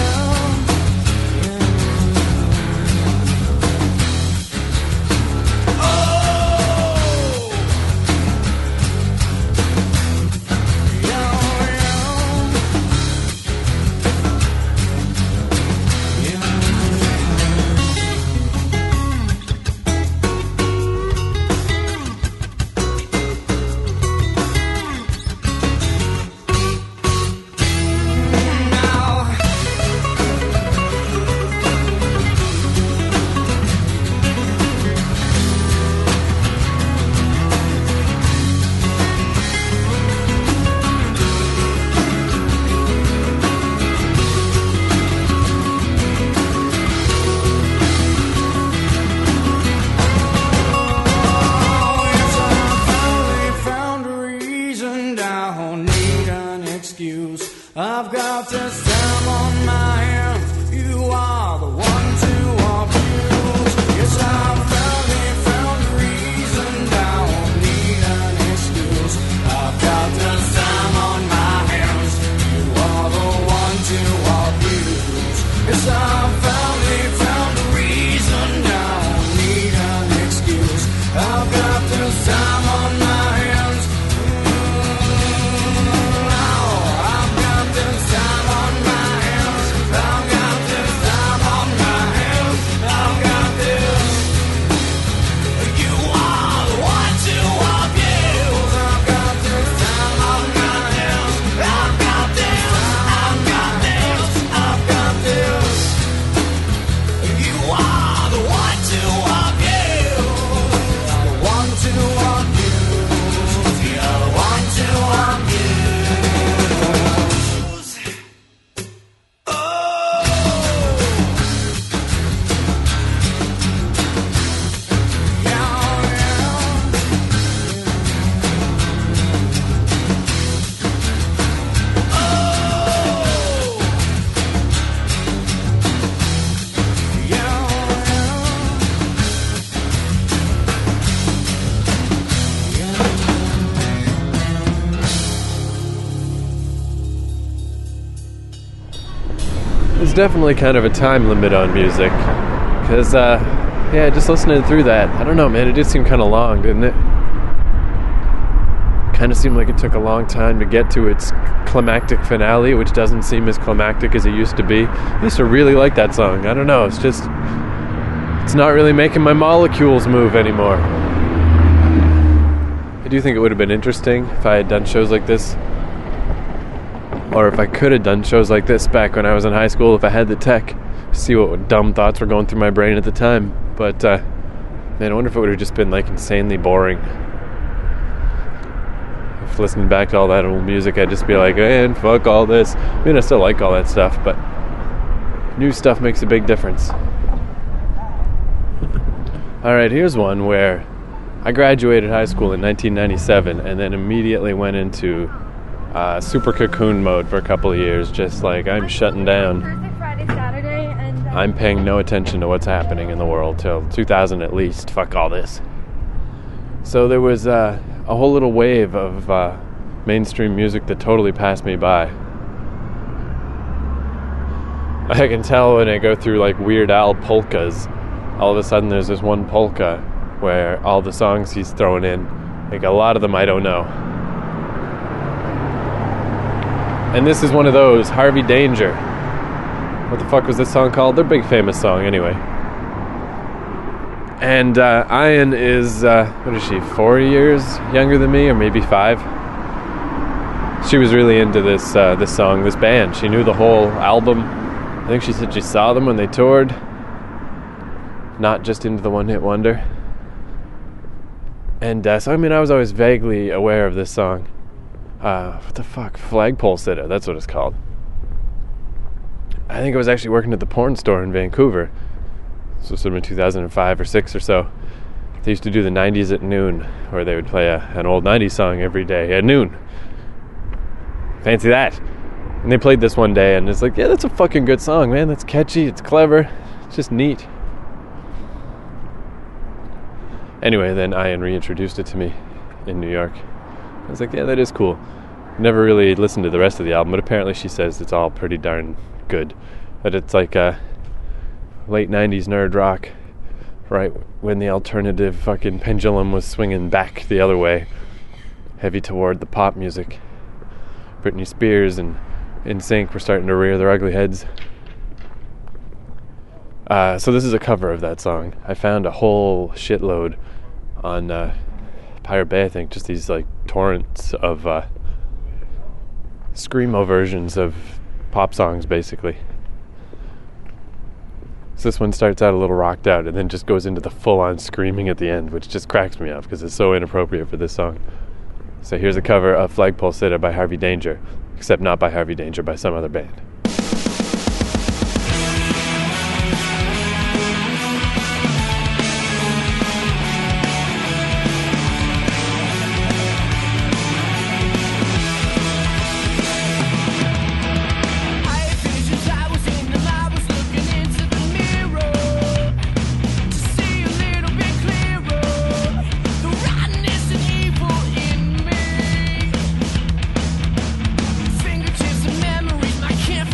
I've got this time on my hands. You are the one to abuse. Yes, I found a reason. I don't need an excuse. I've got this time on my hands. You are the one to abuse. Yes, I found a reason. I don't need an excuse. I've got this time on my hands. There's definitely kind of a time limit on music, because, yeah, just listening through that, I don't know, man, it did seem kind of long, didn't it? Kind of seemed like it took a long time to get to its climactic finale, which doesn't seem as climactic as it used to be. I used to really like that song. I don't know, it's not really making my molecules move anymore. I do think it would have been interesting if I had done shows like this, or if I could have done shows like this back when I was in high school, if I had the tech, see what dumb thoughts were going through my brain at the time. But, man, I wonder if it would have just been, like, insanely boring. listening back to all that old music, I'd just be like, man, fuck all this. I mean, I still like all that stuff, but new stuff makes a big difference. Alright, here's one where I graduated high school in 1997 and then immediately went into super cocoon mode for a couple of years, just like I'm shutting down. Thursday, Friday, Saturday, and I'm paying no attention to what's happening in the world till 2000 at least. Fuck all this. So there was a whole little wave of mainstream music that totally passed me by. I can tell when I go through like Weird Al polkas. All of a sudden there's this one polka where all the songs he's throwing in, like a lot of them I don't know. And this is one of those, Harvey Danger. What the fuck was this song called? Their big famous song anyway. And Ian is, what is she, 4 years younger than me, or maybe 5? She was really into this song, this band. She knew the whole album. I think she said she saw them when they toured. Not just into the one-hit wonder. And so, I mean, I was always vaguely aware of this song. What the fuck? Flagpole Sitta, that's what it's called. I think I was actually working at the porn store in Vancouver. This was sort of in 2005 or 6 or so. They used to do the 90s at noon, where they would play an old 90s song every day at noon. Fancy that. And they played this one day, and it's like, yeah, that's a fucking good song, man. That's catchy, it's clever, it's just neat. Anyway, then Ian reintroduced it to me in New York. I was like, yeah, that is cool. Never really listened to the rest of the album, but apparently she says it's all pretty darn good. That it's like late 90s nerd rock, right when the alternative fucking pendulum was swinging back the other way, heavy toward the pop music. Britney Spears and NSYNC were starting to rear their ugly heads. So this is a cover of that song. I found a whole shitload on Pirate Bay, I think, just these like torrents of screamo versions of pop songs, basically. So this one starts out a little rocked out and then just goes into the full-on screaming at the end, which just cracks me up because it's so inappropriate for this song. So here's a cover of Flagpole Sitta by Harvey Danger, except not by Harvey Danger, by some other band. Fingertips and memories, my can't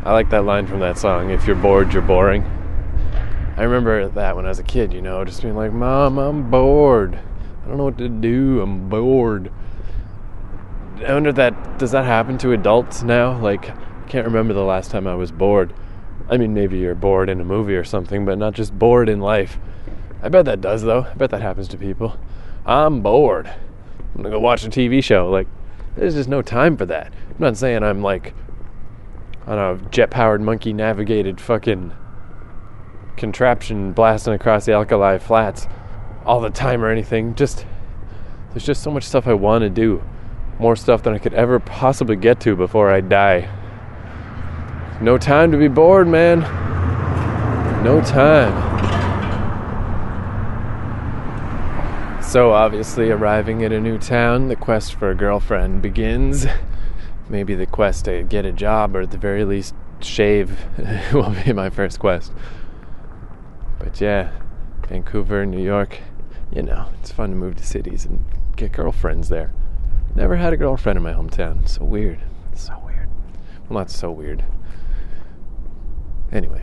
I like that line from that song, if you're bored, you're boring. I remember that when I was a kid, you know, just being like, Mom, I'm bored. I don't know what to do. I'm bored. I wonder does that happen to adults now? Like, I can't remember the last time I was bored. I mean, maybe you're bored in a movie or something, but not just bored in life. I bet that does, though. I bet that happens to people. I'm bored. I'm gonna go watch a TV show. Like, there's just no time for that. I'm not saying I'm like on a jet-powered, monkey-navigated fucking contraption blasting across the Alkali Flats all the time or anything. Just, there's just so much stuff I want to do. More stuff than I could ever possibly get to before I die. No time to be bored, man. No time. So obviously, arriving at a new town, the quest for a girlfriend begins. Maybe the quest to get a job, or at the very least, shave will be my first quest. But yeah, Vancouver, New York, you know, it's fun to move to cities and get girlfriends there. Never had a girlfriend in my hometown. So weird. So weird. Well, not so weird. Anyway,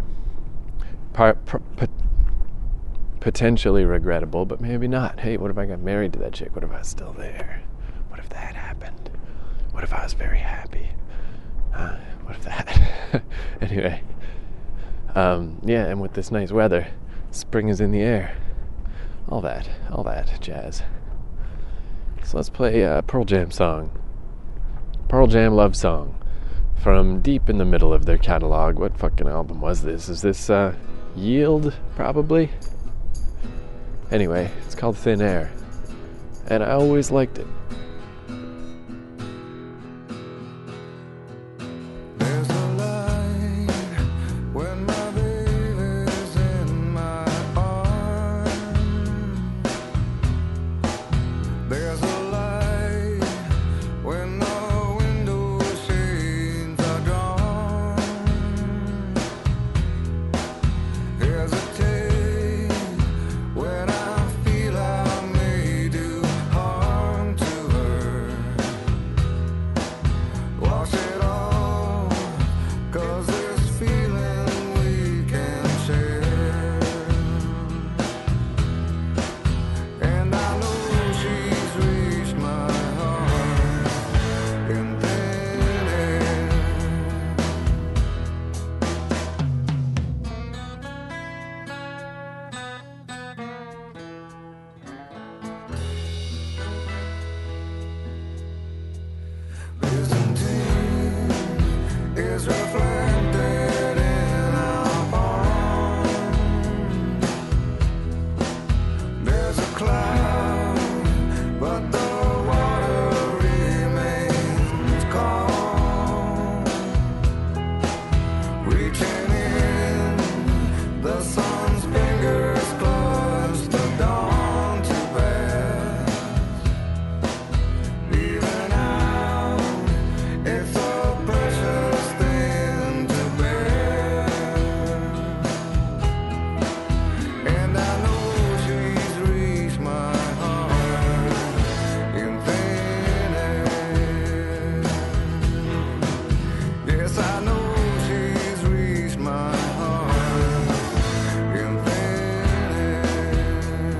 potentially regrettable, but maybe not. Hey, what if I got married to that chick? What if I was still there? What if that happened? What if I was very happy? What if that? Anyway, yeah, and with this nice weather, spring is in the air. All that jazz. So let's play a Pearl Jam song. Pearl Jam Love Song. From deep in the middle of their catalog. What fucking album was this? Is this, Yield, probably? Anyway, it's called Thin Air. And I always liked it. There's a light when my baby's in my arms. There's a light when the window shades are drawn. Hesitate when I feel I may do harm to her. Wash it off, 'cause this feeling we can share. And I know she's reached my heart in thin air. Byzantine is reflected in our arms. There's a cloud, but the water remains calm. Reaching in, the sun's fingers clutch the dawn to pass. Even out, it's a precious thing to bear. And I know she's reached my heart in thin air. Yes, I know she's reached my heart in thin air.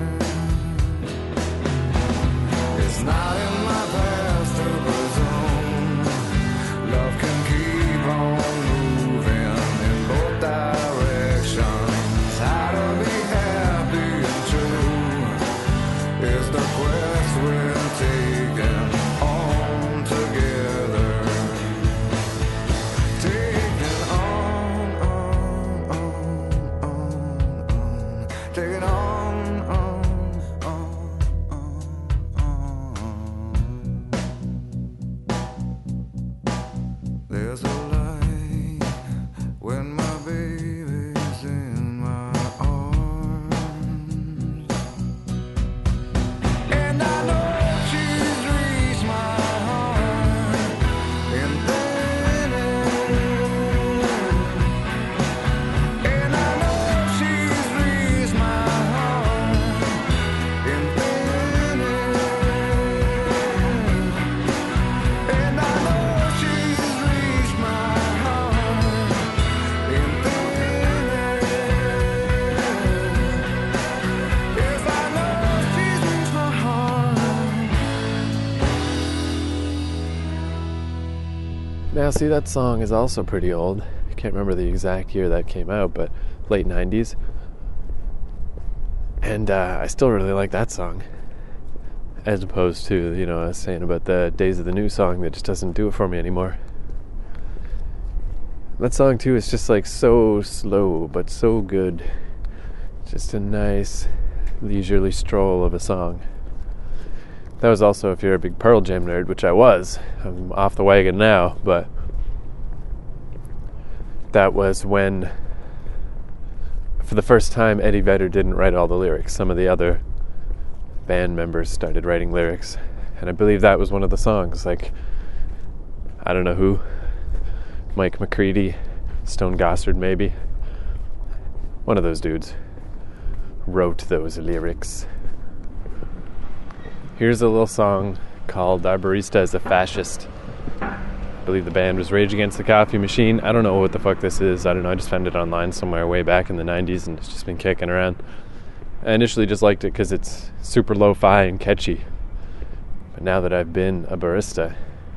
It's not in my past to presume love can keep on moving in both directions. How to be happy and true is the quest we're taking on together. Taking on, taking on. There's a light when my baby's in my arms. And I know she's reached my heart in thin air. And I know she's reached my heart Now, see, that song is also pretty old. I can't remember the exact year that came out, but late 90s. And I still really like that song. As opposed to, I was saying about the Days of the New song that just doesn't do it for me anymore. That song, too, is just like so slow, but so good. Just a nice, leisurely stroll of a song. That was also, if you're a big Pearl Jam nerd, which I was. I'm off the wagon now, but that was when, for the first time, Eddie Vedder didn't write all the lyrics. Some of the other band members started writing lyrics, and I believe that was one of the songs. Like, I don't know who, Mike McCready, Stone Gossard maybe, one of those dudes wrote those lyrics. Here's a little song called Our Barista is a Fascist. I believe the band was Rage Against the Coffee Machine. I don't know what the fuck this is. I don't know. I just found it online somewhere way back in the 90s and it's just been kicking around. I initially just liked it because it's super lo-fi and catchy. But now that I've been a barista,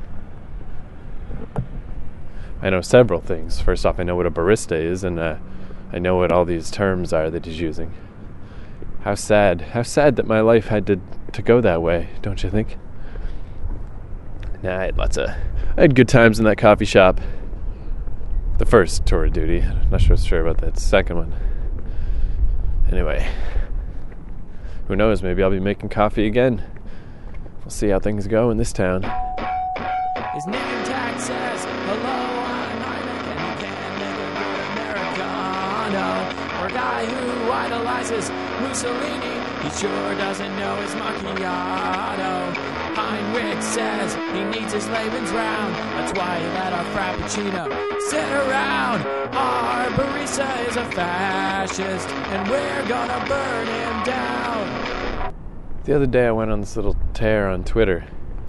I know several things. First off, I know what a barista is, and I know what all these terms are that he's using. How sad that my life had to go that way, don't you think? Nah, I had good times in that coffee shop. The first tour of duty. I'm not sure about that second one. Anyway, who knows, maybe I'll be making coffee again. We'll see how things go in this town. His name tag says, hello, I'm Heineken, can make a good Americano. Or a guy who idolizes Mussolini, he sure doesn't know his macchiato. Heinrich says he needs his Lebensraum, that's why he let our Frappuccino sit around. Our barista is a fascist, and we're gonna burn him down. The other day I went on this little tear on Twitter,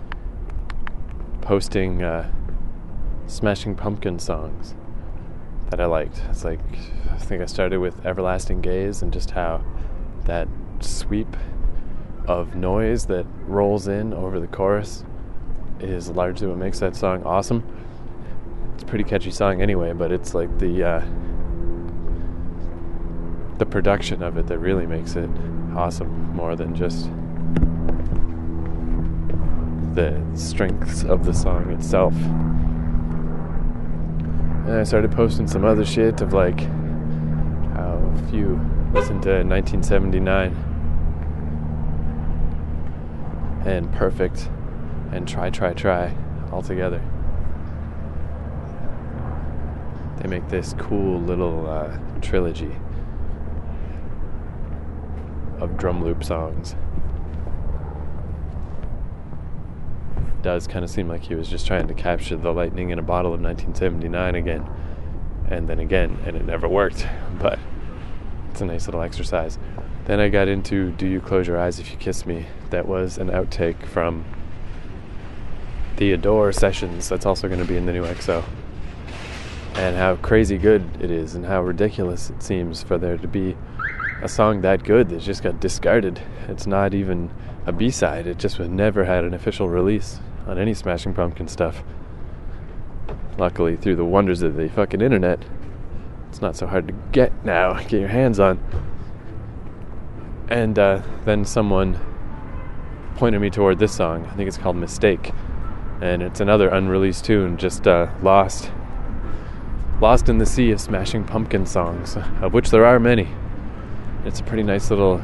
posting Smashing Pumpkin songs that I liked. It's like, I think I started with Everlasting Gaze and just how that sweep of noise that rolls in over the chorus is largely what makes that song awesome. It's a pretty catchy song anyway, but it's like the production of it that really makes it awesome, more than just the strengths of the song itself. And I started posting some other shit of like how if you listen to 1979 and Perfect and Try all together, they make this cool little trilogy of drum loop songs. It does kind of seem like he was just trying to capture the lightning in a bottle of 1979 again, and then again, and it never worked, but it's a nice little exercise. Then I got into Do You Close Your Eyes If You Kiss Me. That was an outtake from the Adore sessions. That's also going to be in the new XO. And how crazy good it is, and how ridiculous it seems for there to be a song that good that just got discarded. It's not even a B-side. It just never had an official release on any Smashing Pumpkin stuff. Luckily, through the wonders of the fucking internet, it's not so hard to get your hands on. And then someone pointed me toward this song. I think it's called Mistake. And it's another unreleased tune, just lost in the sea of Smashing Pumpkin songs, of which there are many. It's a pretty nice little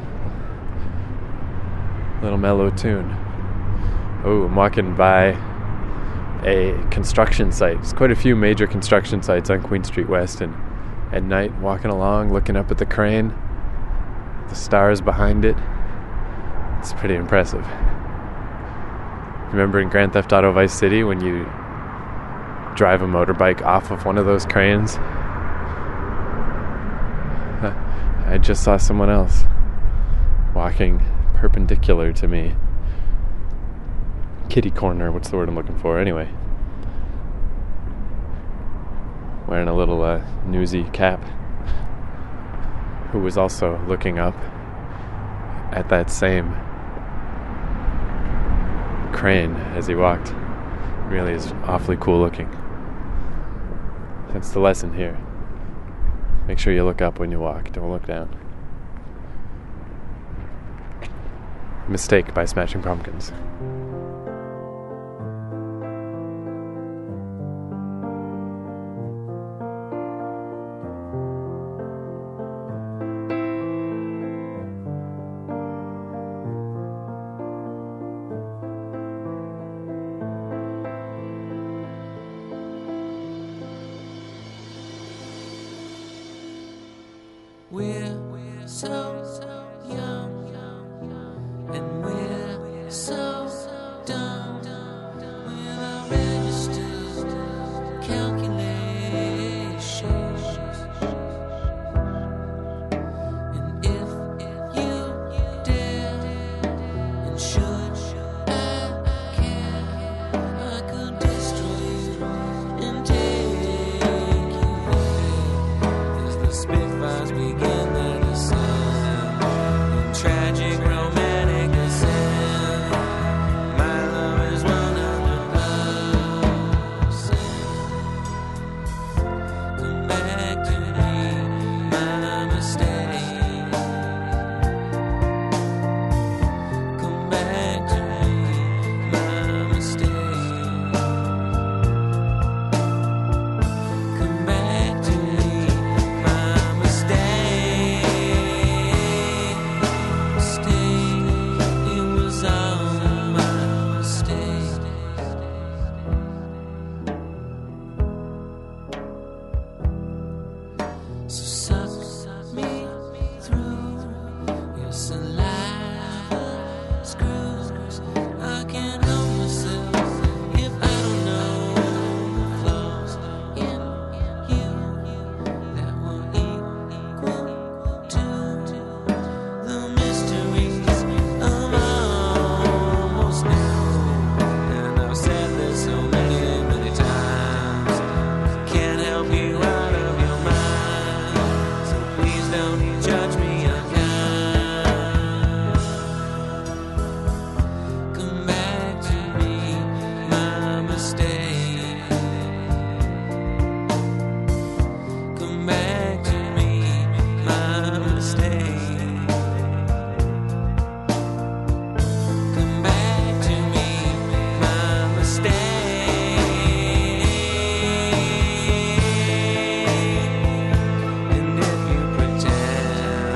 mellow tune. Oh, I'm walking by a construction site. There's quite a few major construction sites on Queen Street West, and at night, walking along, looking up at the crane, the stars behind it. It's pretty impressive. Remember in Grand Theft Auto Vice City when you drive a motorbike off of one of those cranes? I just saw someone else walking perpendicular to me. Kitty corner, what's the word I'm looking for? Anyway. Wearing a little newsy cap. Who was also looking up at that same crane as he walked. Really is awfully cool looking. That's the lesson here. Make sure you look up when you walk. Don't look down. Mistake by Smashing Pumpkins. We're so young, and we're so dumb with our registered calculations. And if you dare and should I care, I could destroy you and take you there. As the Spitfires begin their descent in tragic romantic ascent, my love is 100%. Come back to me, my mistake. Come back to me, my mistake. Come back to me, my mistake. It was all my mistake. So suck me through your saliva screws. I can't help myself if I don't know the flaws in you that will equal to the mysteries of almost new. And I've said this so many times. Can't help you out of your mind, so please don't judge me unkind. Come back to me, my mistake. Come back to me, my mistake. Come back to me, my mistake. And if you pretend,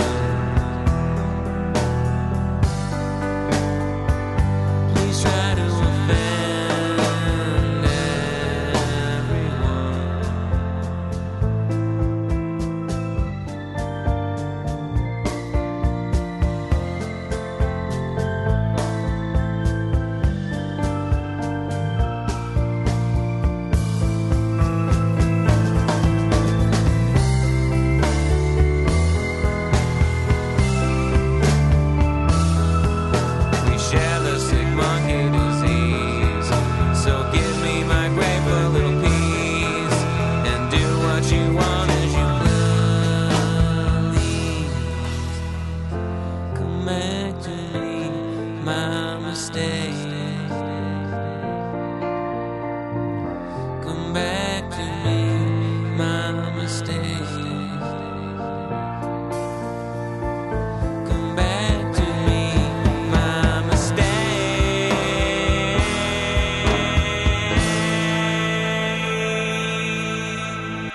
please try to offend everyone. We share the sick monkey disease, so give me my grateful little piece and do what you want as you please. Come back to me, my mistake. Come back to me, my mistake. Come back to me, my mistake.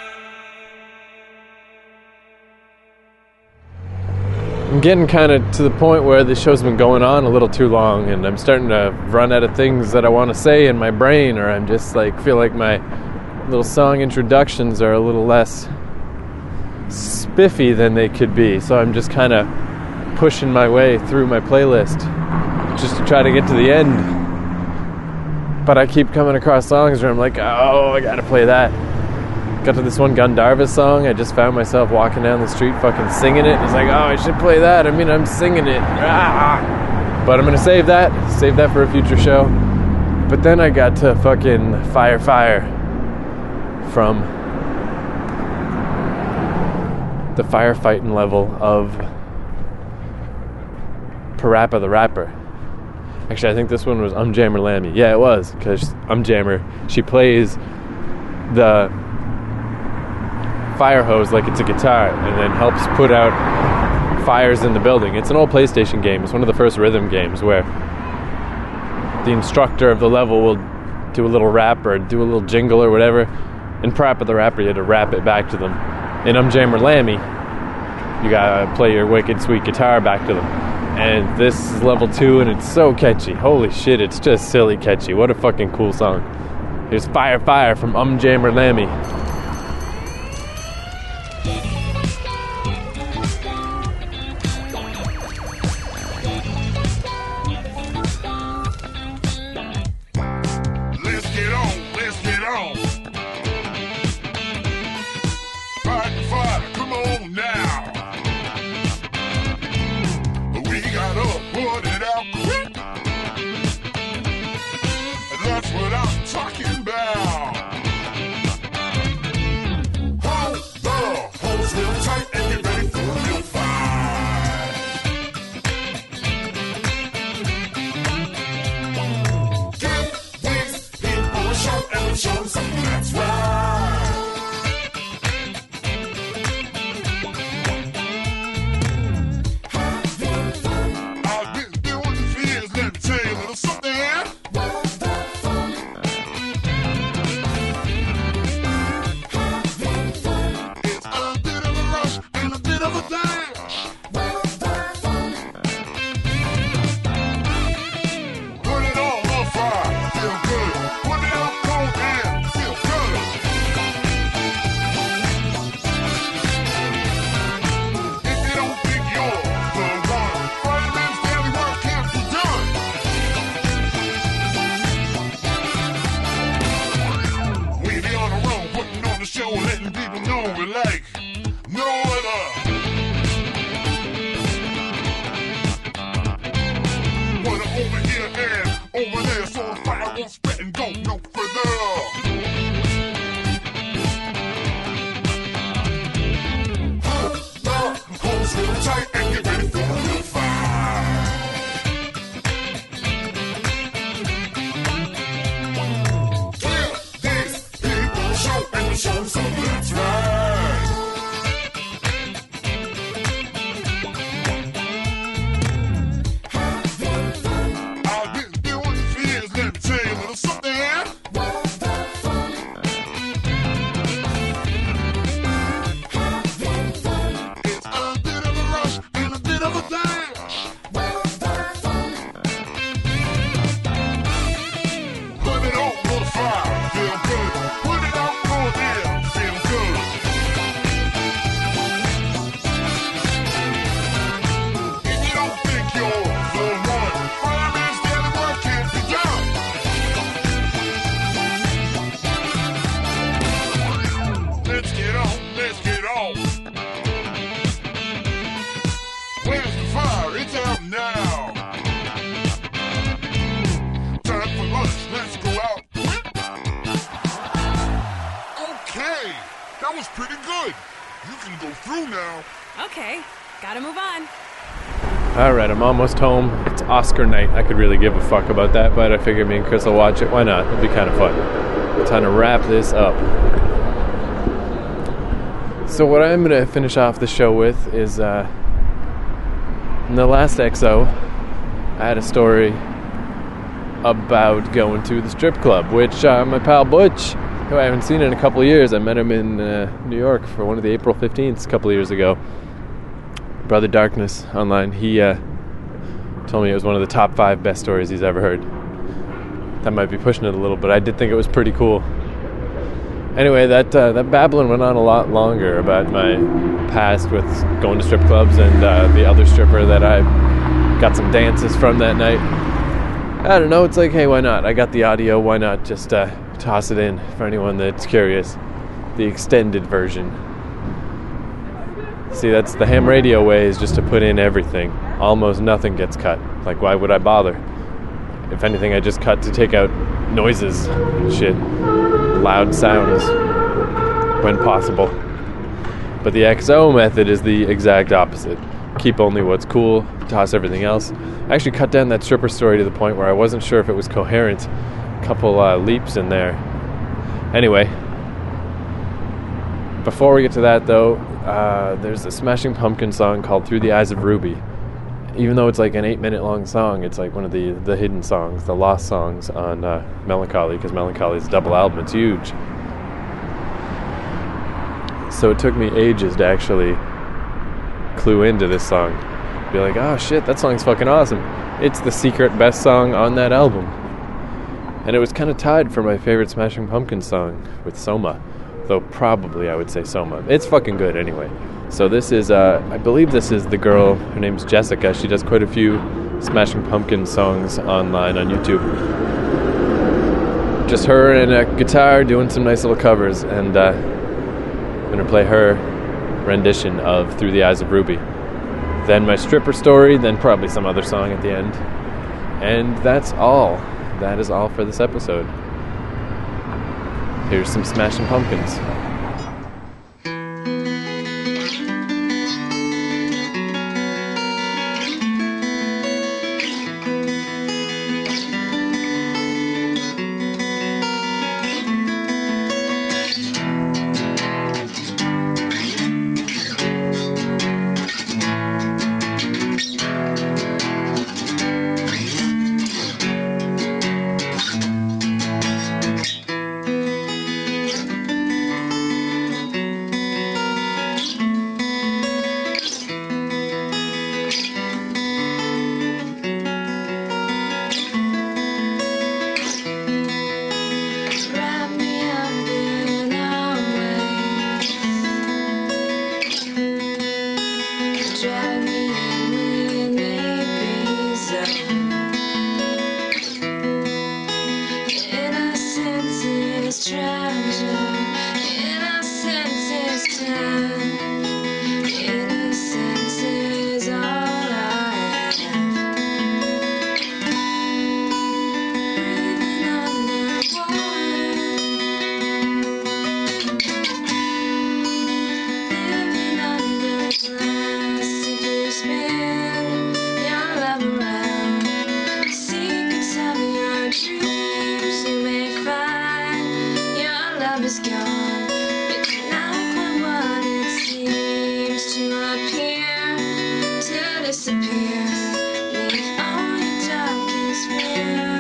I'm getting kind of to the point where the show's been going on a little too long, and I'm starting to run out of things that I want to say in my brain, or I'm just like feel like my little song introductions are a little less spiffy than they could be. So I'm just kind of pushing my way through my playlist just to try to get to the end. But I keep coming across songs where I'm like, oh, I gotta play that. Got to this one Gandharva song. I just found myself walking down the street fucking singing it. It's like, oh, I should play that. I mean, I'm singing it. Ah. But I'm going to save that for a future show. But then I got to fucking Fire from the firefighting level of Parappa the Rapper. Actually, I think this one was Jammer Lammy. Yeah, it was, because Jammer, she plays the fire hose like it's a guitar and then helps put out fires in the building. It's an old PlayStation game. It's one of the first rhythm games where the instructor of the level will do a little rap or do a little jingle or whatever, and prep of the rapper, you had to rap it back to them. In Jammer Lammy, you gotta play your wicked sweet guitar back to them. And this is level 2, and it's so catchy. Holy shit, it's just silly catchy. What a fucking cool song. Here's Fire Fire from Jammer Lammy. Alright, I'm almost home. It's Oscar night. I could really give a fuck about that, but I figured me and Chris will watch it. Why not? It'll be kind of fun. Time to wrap this up. So what I'm going to finish off the show with is, in the last XO, I had a story about going to the strip club, which my pal Butch, who I haven't seen in a couple of years, I met him in New York for one of the April 15th a couple of years ago. Brother Darkness online, he told me it was one of the top 5 best stories he's ever heard. That might be pushing it a little, but I did think it was pretty cool. Anyway, that babbling went on a lot longer about my past with going to strip clubs and the other stripper that I got some dances from that night. I don't know, it's like, hey, why not? I got the audio, why not just toss it in for anyone that's curious. The extended version. See, that's the ham radio way, is just to put in everything. Almost nothing gets cut. Like, why would I bother? If anything, I just cut to take out noises, shit, loud sounds, when possible. But the XO method is the exact opposite. Keep only what's cool, toss everything else. I actually cut down that stripper story to the point where I wasn't sure if it was coherent. A couple leaps in there. Anyway, Before we get to that, though, there's a Smashing Pumpkins song called Through the Eyes of Ruby. Even though it's like an 8-minute long song, it's like one of the hidden songs, the lost songs on Melancholy, because Melancholy is a double album. It's huge. So it took me ages to actually clue into this song. Be like, oh shit, that song's fucking awesome. It's the secret best song on that album. And it was kind of tied for my favorite Smashing Pumpkins song with Soma. Though probably I would say Soma. It's fucking good anyway. So this is, I believe this is the girl, her name's Jessica. She does quite a few Smashing Pumpkins songs online on YouTube. Just her and a guitar doing some nice little covers. And I'm going to play her rendition of Through the Eyes of Ruby. Then my stripper story, then probably some other song at the end. And that's all. That is all for this episode. Here's some Smashing Pumpkins. Wrap me up in armways, drag me in with maybes. Innocence is treasure, innocence is time, innocence is all I have. Breathing underwater, living under glass. If you spin your love around, secrets of your dreams you may find. Your love is gone, but you're not quite what it seems to appear, to disappear, leave all your darkest fears.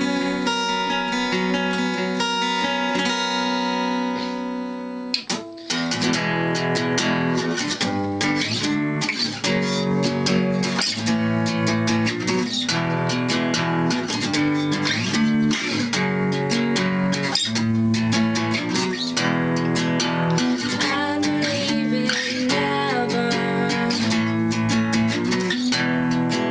I believe in never.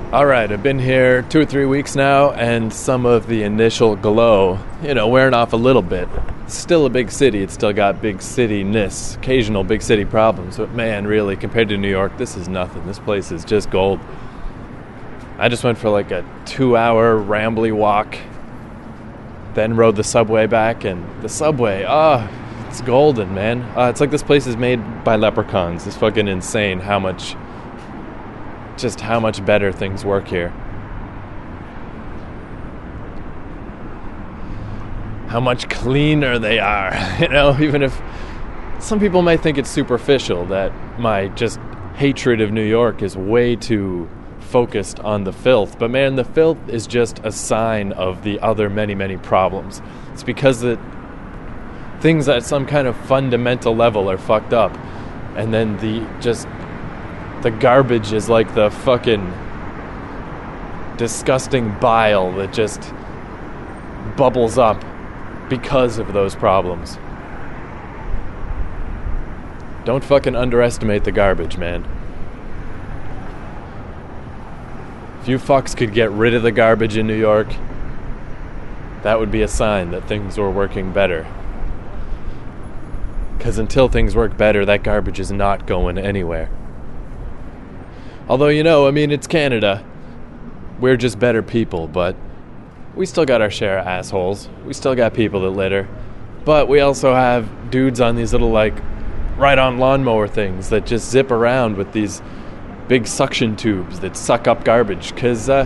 Alright, I've been here 2 or 3 weeks now, and some of the initial glow, wearing off a little bit. It's still a big city, it's still got big city-ness, occasional big city problems, but man, really, compared to New York, this is nothing. This place is just gold. I just went for like a 2-hour rambly walk, then rode the subway back, and the subway, it's golden, man. It's like this place is made by leprechauns. It's fucking insane how much better things work here. How much cleaner they are. Even if some people might think it's superficial, that my just hatred of New York is way too focused on the filth. But man, the filth is just a sign of the other many, many problems. It's because that things at some kind of fundamental level are fucked up. And then the garbage is like the fucking disgusting bile that just bubbles up because of those problems. Don't fucking underestimate the garbage, man. If you fucks could get rid of the garbage in New York, that would be a sign that things were working better. Because until things work better, that garbage is not going anywhere. Although, it's Canada. We're just better people, but we still got our share of assholes. We still got people that litter. But we also have dudes on these little, ride-on lawnmower things that just zip around with these big suction tubes that suck up garbage. Because, a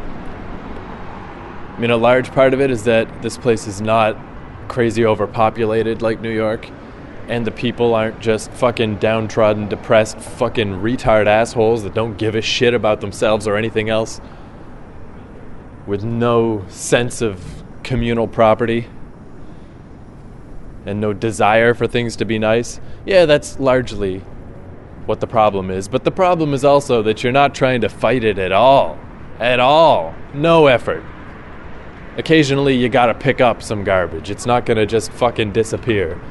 large part of it is that this place is not crazy overpopulated like New York. And the people aren't just fucking downtrodden, depressed, fucking retard assholes that don't give a shit about themselves or anything else, with no sense of communal property and no desire for things to be nice. Yeah, that's largely what the problem is. But the problem is also that you're not trying to fight it at all. At all. No effort. Occasionally you gotta pick up some garbage. It's not gonna just fucking disappear.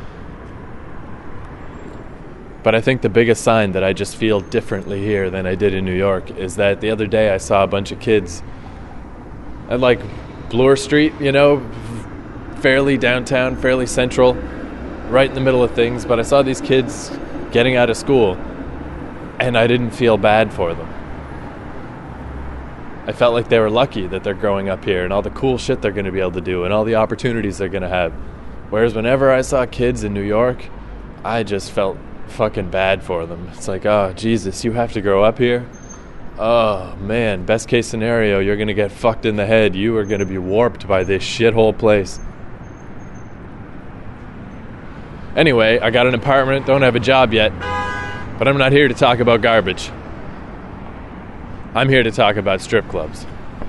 But I think the biggest sign that I just feel differently here than I did in New York is that the other day I saw a bunch of kids at Bloor Street, fairly downtown, fairly central, right in the middle of things. But I saw these kids getting out of school, and I didn't feel bad for them. I felt like they were lucky that they're growing up here and all the cool shit they're going to be able to do and all the opportunities they're going to have. Whereas whenever I saw kids in New York, I just felt fucking bad for them. It's like, oh, Jesus, you have to grow up here? Oh, man, best case scenario, you're going to get fucked in the head. You are going to be warped by this shithole place. Anyway, I got an apartment, don't have a job yet, but I'm not here to talk about garbage. I'm here to talk about strip clubs.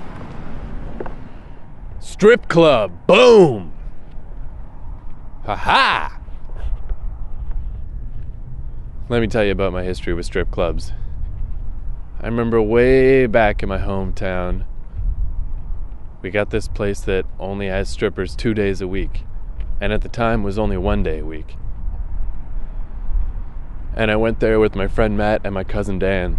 Strip club, boom! Ha-ha! Let me tell you about my history with strip clubs. I remember way back in my hometown, we got this place that only has strippers 2 days a week, and at the time was only 1 day a week. And I went there with my friend Matt and my cousin Dan,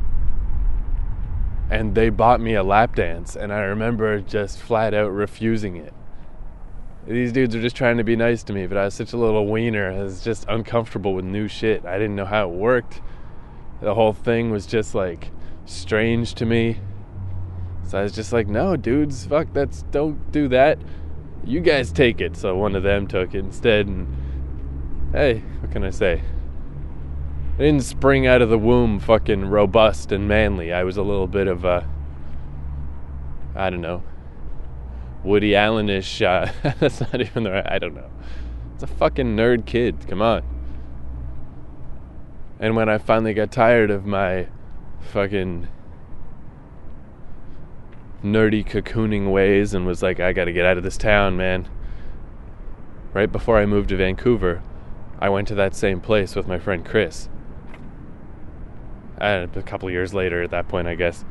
and they bought me a lap dance, and I remember just flat out refusing it. These dudes were just trying to be nice to me, but I was such a little wiener. I was just uncomfortable with new shit. I didn't know how it worked. The whole thing was just strange to me. So I was just like, no, dudes, fuck, don't do that. You guys take it. So one of them took it instead, and hey, what can I say? I didn't spring out of the womb fucking robust and manly. I was a little bit of a, I don't know, Woody Allen-ish, that's not even the right, I don't know. It's a fucking nerd kid, come on. And when I finally got tired of my fucking nerdy cocooning ways and was like, I gotta get out of this town, man. Right before I moved to Vancouver, I went to that same place with my friend Chris. A couple years later at that point, I guess.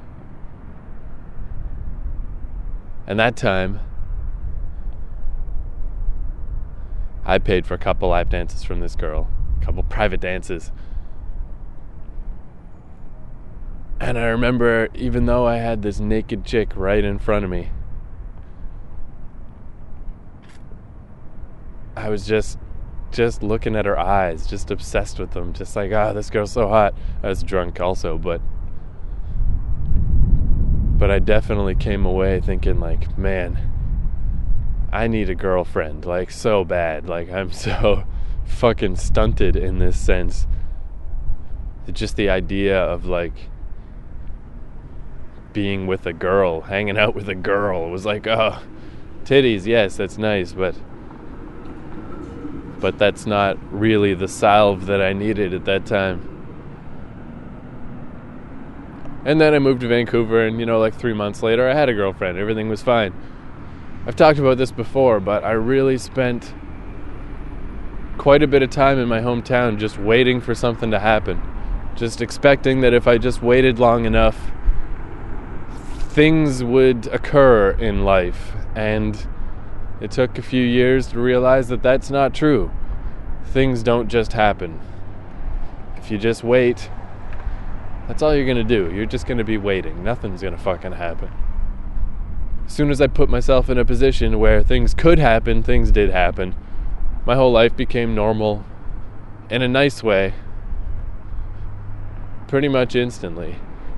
And that time, I paid for a couple lap dances from this girl. A couple private dances. And I remember, even though I had this naked chick right in front of me, I was just looking at her eyes, just obsessed with them, just like, this girl's so hot. I was drunk also, but I definitely came away thinking, like, man, I need a girlfriend, like, so bad. Like, I'm so fucking stunted in this sense. Just the idea of, like, being with a girl, hanging out with a girl, was like, titties, yes, that's nice, but that's not really the salve that I needed at that time. And then I moved to Vancouver, and, like 3 months later, I had a girlfriend. Everything was fine. I've talked about this before, but I really spent quite a bit of time in my hometown just waiting for something to happen. Just expecting that if I just waited long enough, things would occur in life. And it took a few years to realize that that's not true. Things don't just happen. If you just wait, that's all you're going to do. You're just going to be waiting. Nothing's going to fucking happen. As soon as I put myself in a position where things could happen, things did happen. My whole life became normal in a nice way, pretty much instantly.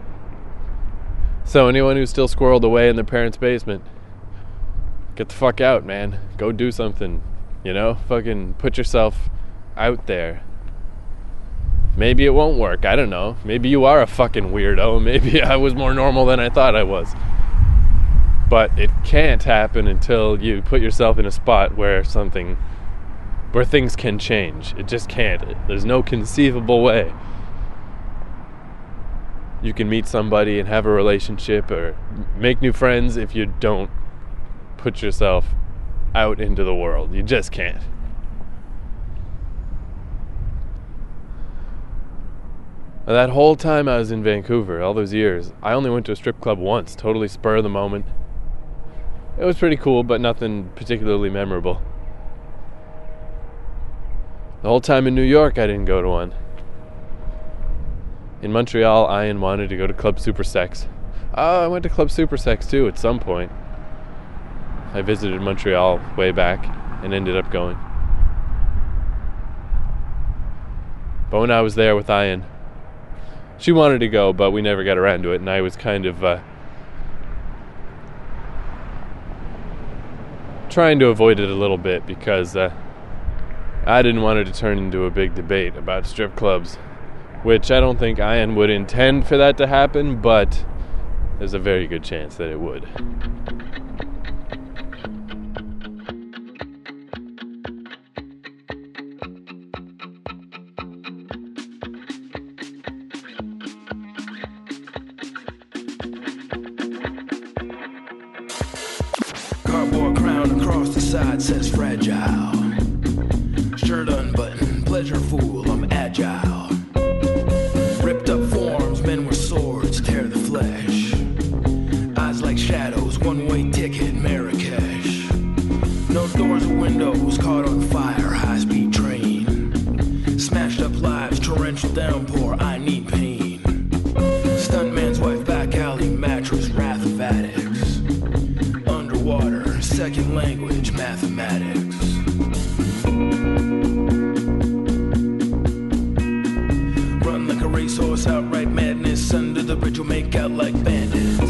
So anyone who's still squirreled away in their parents' basement, get the fuck out, man. Go do something, Fucking put yourself out there. Maybe it won't work. I don't know. Maybe you are a fucking weirdo. Maybe I was more normal than I thought I was. But it can't happen until you put yourself in a spot where things can change. It just can't. There's no conceivable way you can meet somebody and have a relationship or make new friends if you don't put yourself out into the world. You just can't. That whole time I was in Vancouver, all those years, I only went to a strip club once, totally spur of the moment. It was pretty cool, but nothing particularly memorable. The whole time in New York, I didn't go to one. In Montreal, Ian wanted to go to Club Super Sex. I went to Club Super Sex too at some point. I visited Montreal way back and ended up going. But when I was there with Ian, she wanted to go, but we never got around to it, and I was kind of trying to avoid it a little bit because I didn't want it to turn into a big debate about strip clubs, which I don't think Ian would intend for that to happen, but there's a very good chance that it would. Cardboard crown across the side says fragile. Shirt unbuttoned, pleasure fool, I'm agile. Ripped up forms, men with swords, tear the flesh. Eyes like shadows, one-way ticket, Marrakesh. No doors or windows, caught on fire, high-speed train. Smashed up lives, torrential downpour, I need pain. Stuntman's wife, back alley, mattress, wrath of addicts. Underwater, second language, mathematics. Run like a racehorse, outright madness. Under the bridge will make out like bandits.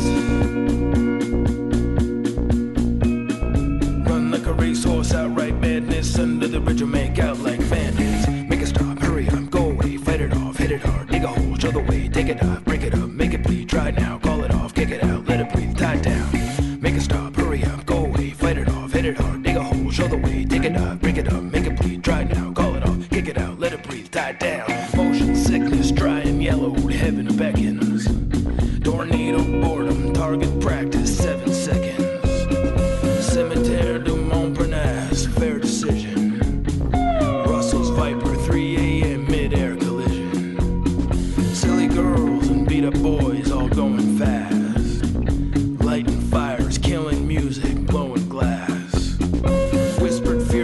Run like a racehorse, outright madness. Under the bridge will make out like bandits. Make a stop, hurry up, go away, fight it off, hit it hard, dig a hole, show the way, take it off, break it up, make it bleed, try it now, call it off, kick it out, let it breathe, tie it down. Make a stop, hurry up, go away, fight it off, hit it hard, dig a hole, show the way, take it off, break it up, make it bleed, try it now, call it off, kick it out, let it breathe, tie it down. Motion sickness, dry and yellowed, heaven beckons. Tornado boredom, target practice, 7 seconds. Cemetery de Montparnasse, fair decision. Russell's Viper, 3 a.m. mid-air collision. Silly girls and beat-up boys all going fast. Lighting fires, killing music, blowing glass. Whispered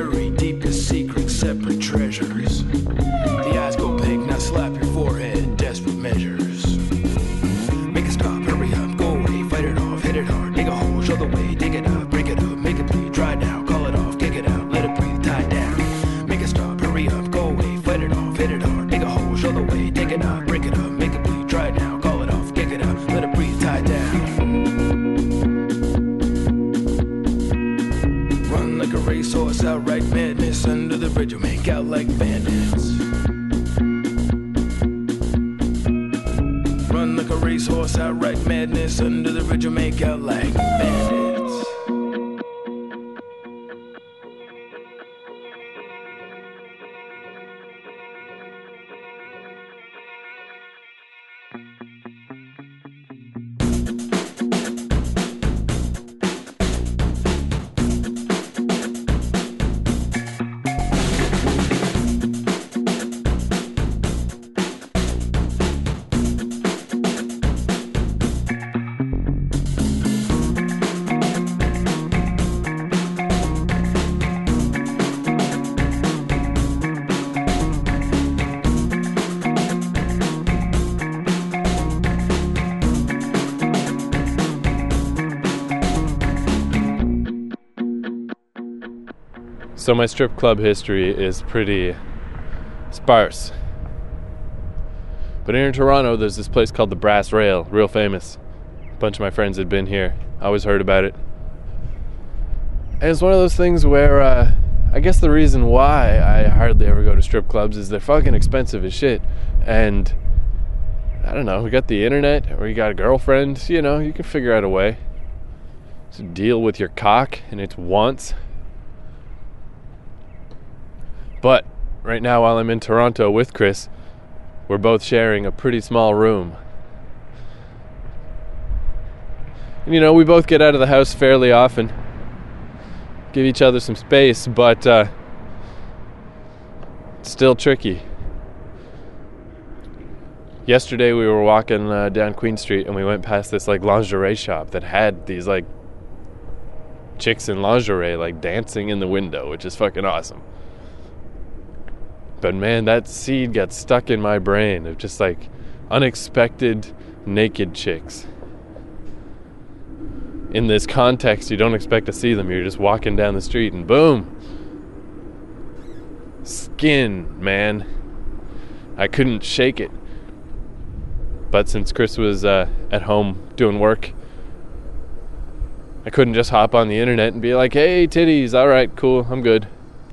racehorse, outright madness. Under the bridge, we'll make out like bandits. Run like a racehorse, outright madness. Under the bridge, we'll make out like bandits. So my strip club history is pretty sparse. But here in Toronto, there's this place called the Brass Rail, real famous. A bunch of my friends had been here. I always heard about it. And it's one of those things where, I guess the reason why I hardly ever go to strip clubs is they're fucking expensive as shit. And, I don't know, we got the internet, or you got a girlfriend, you know, you can figure out a way to deal with your cock and its wants. But right now, while I'm in Toronto with Chris, we're both sharing a pretty small room. And, you know, we both get out of the house fairly often, give each other some space, but still tricky. Yesterday we were walking down Queen Street and we went past this like lingerie shop that had these like chicks in lingerie like dancing in the window, which is fucking awesome. But man, that seed got stuck in my brain of just like unexpected naked chicks. In this context, you don't expect to see them. You're just walking down the street and boom. Skin, man. I couldn't shake it. But since Chris was at home doing work, I couldn't just hop on the internet and be like, hey, titties, alright, cool, I'm good.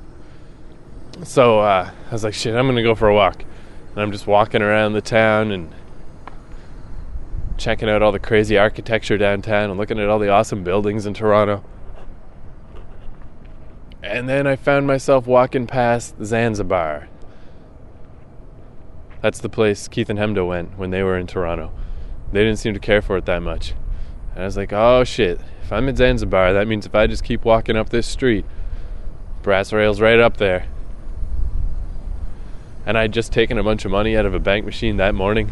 So I was like, shit, I'm gonna go for a walk. And I'm just walking around the town and checking out all the crazy architecture downtown and looking at all the awesome buildings in Toronto. And then I found myself walking past Zanzibar. That's the place Keith and Hemda went when they were in Toronto. They didn't seem to care for it that much. And I was like, oh shit, if I'm in Zanzibar, that means if I just keep walking up this street, Brass Rail's right up there. And I'd just taken a bunch of money out of a bank machine that morning.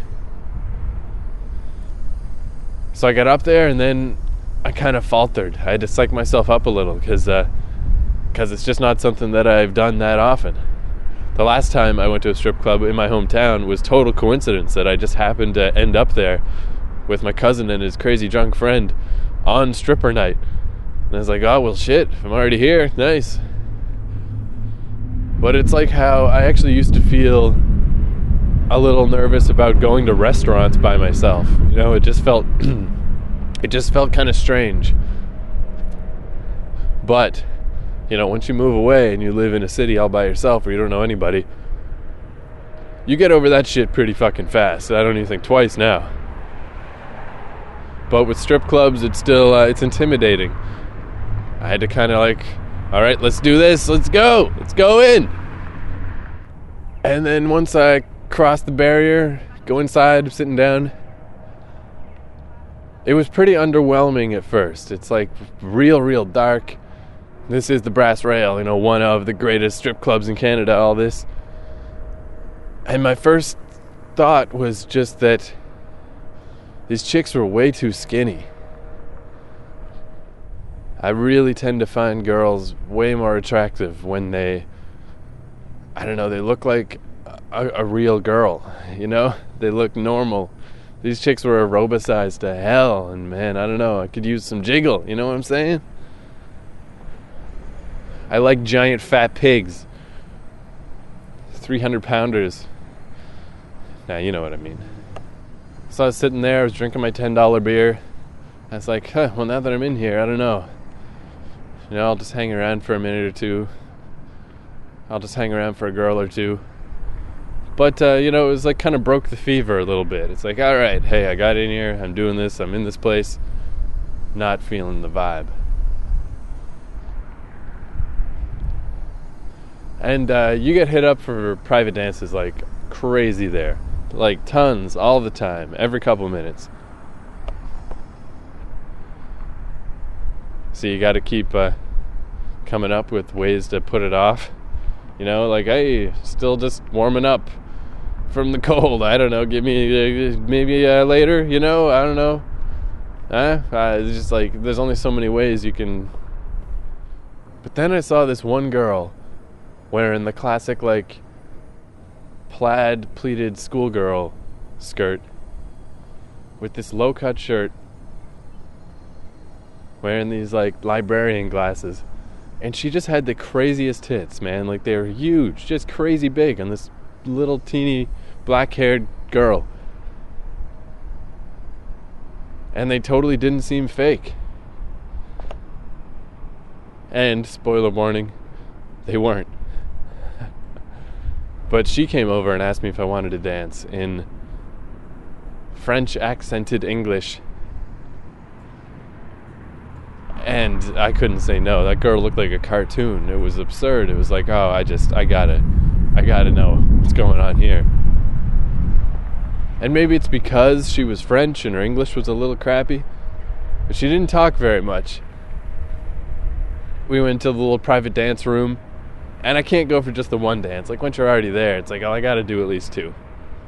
So I got up there and then I kind of faltered. I had to psych myself up a little because it's just not something that I've done that often. The last time I went to a strip club in my hometown was total coincidence that I just happened to end up there with my cousin and his crazy drunk friend on stripper night. And I was like, oh, well, shit, if I'm already here, nice. But it's like how I actually used to feel a little nervous about going to restaurants by myself. You know, it just felt kind of strange. But, you know, once you move away and you live in a city all by yourself where you don't know anybody, you get over that shit pretty fucking fast. I don't even think twice now. But with strip clubs, it's still, it's intimidating. I had to kind of like, all right, let's do this. Let's go in. And then once I crossed the barrier, go inside, sitting down, it was pretty underwhelming at first. It's like real dark. This is the Brass Rail, you know, one of the greatest strip clubs in Canada, all this. And my first thought was just that these chicks were way too skinny. I really tend to find girls way more attractive when they, I don't know, they look like a real girl, you know? They look normal. These chicks were aerobicized to hell, and man, I don't know, I could use some jiggle, you know what I'm saying? I like giant fat pigs. 300-pounders. Nah, you know what I mean. So I was sitting there, I was drinking my $10 beer. I was like, well, now that I'm in here, I don't know. You know, I'll just hang around for a minute or two. I'll just hang around for a girl or two. But, you know, it was like kind of broke the fever a little bit. It's like, all right, hey, I got in here. I'm doing this. I'm in this place. Not feeling the vibe. And you get hit up for private dances like crazy there. Like tons, all the time, every couple minutes. So you got to keep coming up with ways to put it off. You know, like, hey, still just warming up from the cold. I don't know, give me maybe later, you know, I don't know. It's just like, there's only so many ways you can. But then I saw this one girl wearing the classic, like, plaid pleated schoolgirl skirt with this low-cut shirt, wearing these, like, librarian glasses. And she just had the craziest tits, man. Like, they were huge, just crazy big on this little teeny black-haired girl. And they totally didn't seem fake. And, spoiler warning, they weren't. But she came over and asked me if I wanted to dance in French accented English. And I couldn't say no. That girl looked like a cartoon. It was absurd. It was like, oh, I gotta know what's going on here. And maybe it's because she was French and her English was a little crappy, but she didn't talk very much. We went to the little private dance room, and I can't go for just the one dance. Like, once you're already there, it's like, oh, I gotta do at least two.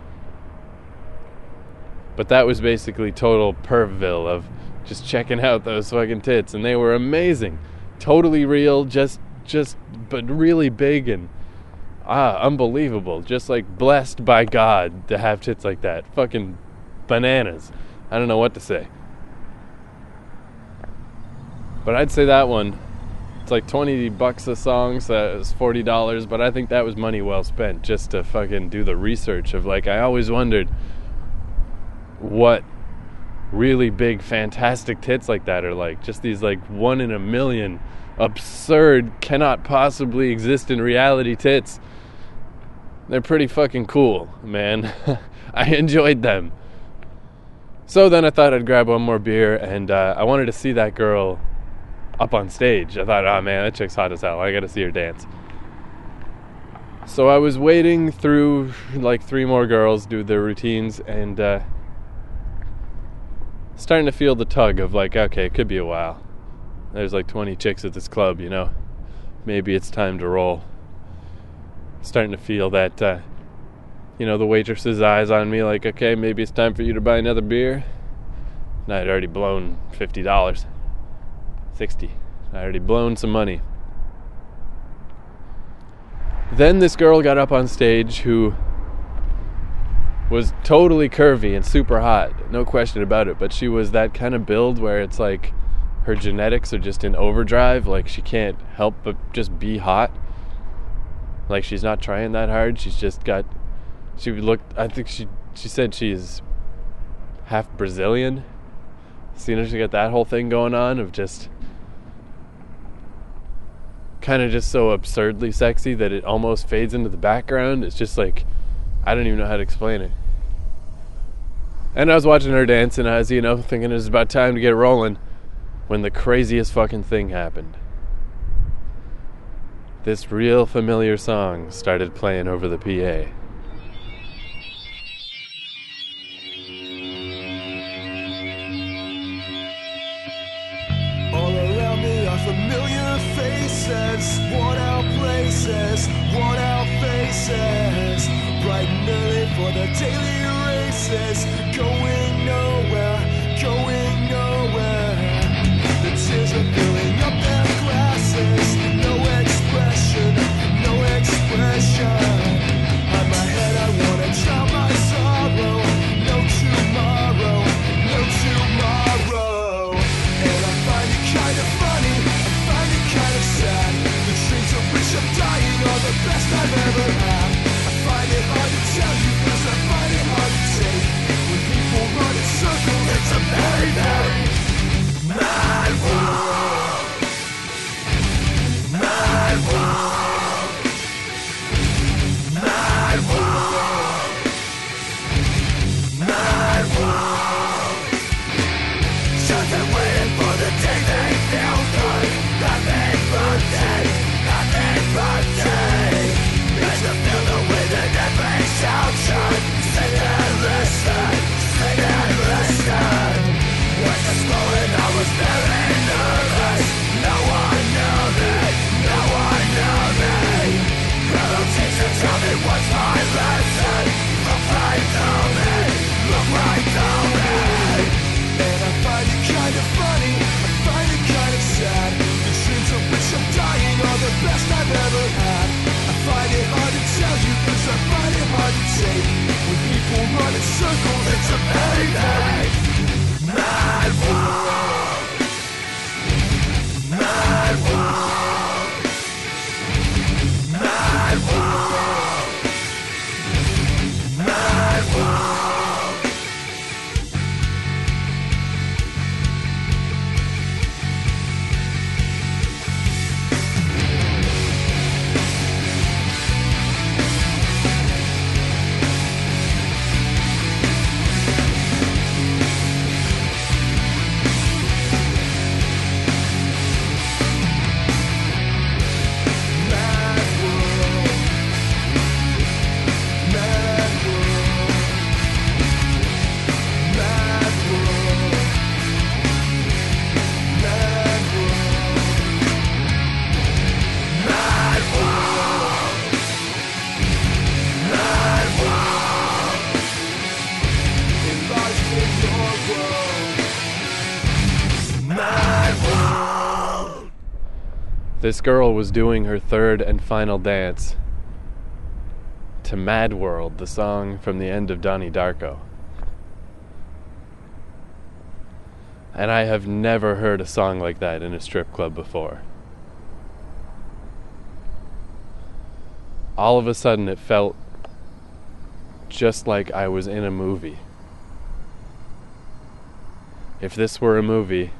But that was basically total Pervville of just checking out those fucking tits, and they were amazing. Totally real, but really big and unbelievable. Just like blessed by God to have tits like that. Fucking bananas. I don't know what to say. But I'd say that one, it's like $20 a song, so it was $40, but I think that was money well spent just to fucking do the research of, like, I always wondered what really big, fantastic tits like that are like. Just these, like, 1 in a million, absurd, cannot possibly exist in reality tits. They're pretty fucking cool, man. I enjoyed them. So then I thought I'd grab one more beer, and I wanted to see that girl up on stage. I thought, oh man, that chick's hot as hell. I gotta see her dance. So I was waiting through like 3 more girls do their routines, and starting to feel the tug of, like, okay, it could be a while. There's like 20 chicks at this club, you know. Maybe it's time to roll. Starting to feel that, you know, the waitress's eyes on me, like, okay, maybe it's time for you to buy another beer. And I'd already blown $50. $60. I already blown some money. Then this girl got up on stage who was totally curvy and super hot, no question about it, but she was that kind of build where it's like her genetics are just in overdrive, like she can't help but just be hot. Like, she's not trying that hard. She's just got, I think she said she's half Brazilian. So, you know, she got that whole thing going on of just kind of just so absurdly sexy that it almost fades into the background. It's just like, I don't even know how to explain it. And I was watching her dance, and I was, you know, thinking it was about time to get rolling when the craziest fucking thing happened. This real familiar song started playing over the PA. All around me are familiar faces, worn out places, worn out faces, bright and early for the daily races, going nowhere, going nowhere. The tears are filling up their glasses, no expression, no expression. On my head I wanna drown my sorrow, no tomorrow, no tomorrow. And I find it kind of funny, I find it kind of sad. The dreams of which I'm dying are the best I've ever had. I find it hard to tell you, cause I find it hard to take. When people run in circles, it's a very, very mad world. This girl was doing her third and final dance to Mad World, the song from the end of Donnie Darko. And I have never heard a song like that in a strip club before. All of a sudden it felt just like I was in a movie. If this were a movie,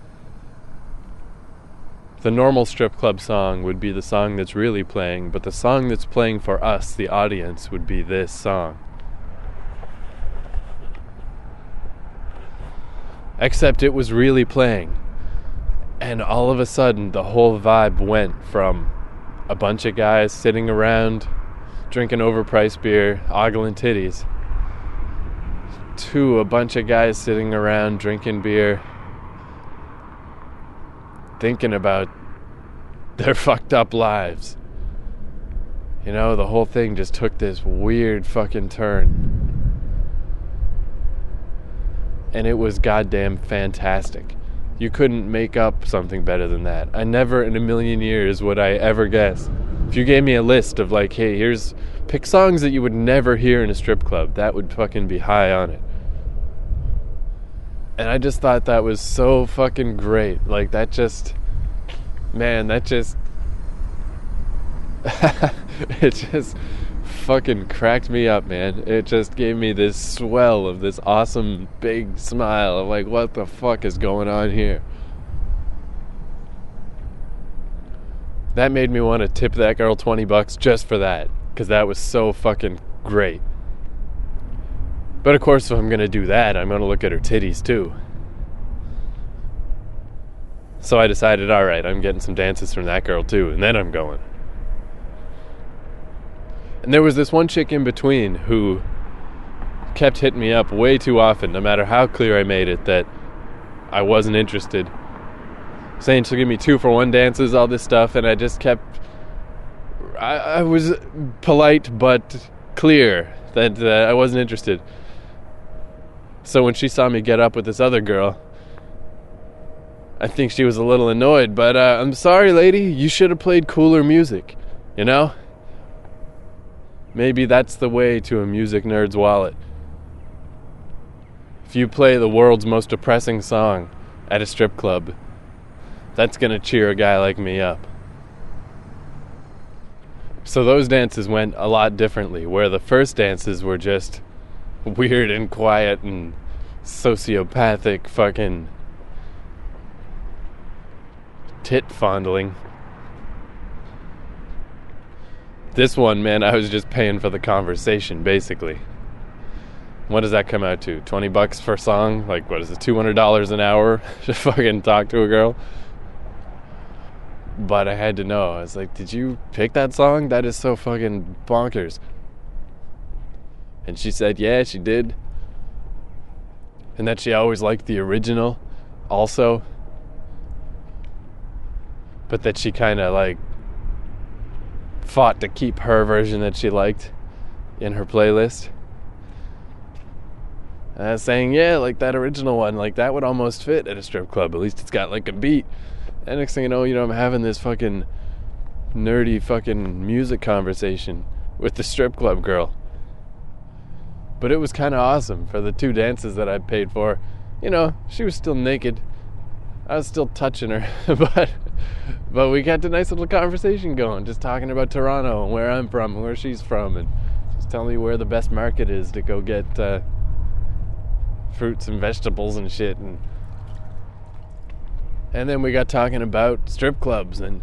the normal strip club song would be the song that's really playing, but the song that's playing for us, the audience, would be this song. Except it was really playing. And all of a sudden, the whole vibe went from a bunch of guys sitting around, drinking overpriced beer, ogling titties, to a bunch of guys sitting around, drinking beer, thinking about their fucked up lives. You know, the whole thing just took this weird fucking turn. And it was goddamn fantastic. You couldn't make up something better than that. I never in a million years would I ever guess. If you gave me a list of like, hey, pick songs that you would never hear in a strip club, that would fucking be high on it. And I just thought that was so fucking great. Like, that just... Man, that just... it just fucking cracked me up, man. It just gave me this swell of this awesome big smile of like, what the fuck is going on here? That made me want to tip that girl $20 just for that, because that was so fucking great. But of course, if I'm going to do that, I'm going to look at her titties too. So I decided, alright, I'm getting some dances from that girl too, and then I'm going. And there was this one chick in between who kept hitting me up way too often, no matter how clear I made it that I wasn't interested. Saying she'll give me 2-for-1 dances, all this stuff, and I just kept... I was polite but clear that I wasn't interested. So when she saw me get up with this other girl, I think she was a little annoyed, but I'm sorry, lady, you should have played cooler music, you know? Maybe that's the way to a music nerd's wallet. If you play the world's most depressing song at a strip club, that's gonna cheer a guy like me up. So those dances went a lot differently, where the first dances were just weird and quiet and sociopathic fucking tit fondling. This one, man, I was just paying for the conversation, basically. What does that come out to? $20 for a song? Like, what is it, $200 an hour to fucking talk to a girl? But I had to know. I was like, did you pick that song? That is so fucking bonkers. And she said, yeah, she did. And that she always liked the original also. But that she kind of, like, fought to keep her version that she liked in her playlist. And I was saying, yeah, like that original one, like that would almost fit at a strip club. At least it's got like a beat. And next thing you know, I'm having this fucking nerdy fucking music conversation with the strip club girl. But it was kind of awesome for the 2 dances that I paid for. You know, she was still naked. I was still touching her, but we got a nice little conversation going, just talking about Toronto and where I'm from and where she's from, and just telling me where the best market is to go get fruits and vegetables and shit, and then we got talking about strip clubs and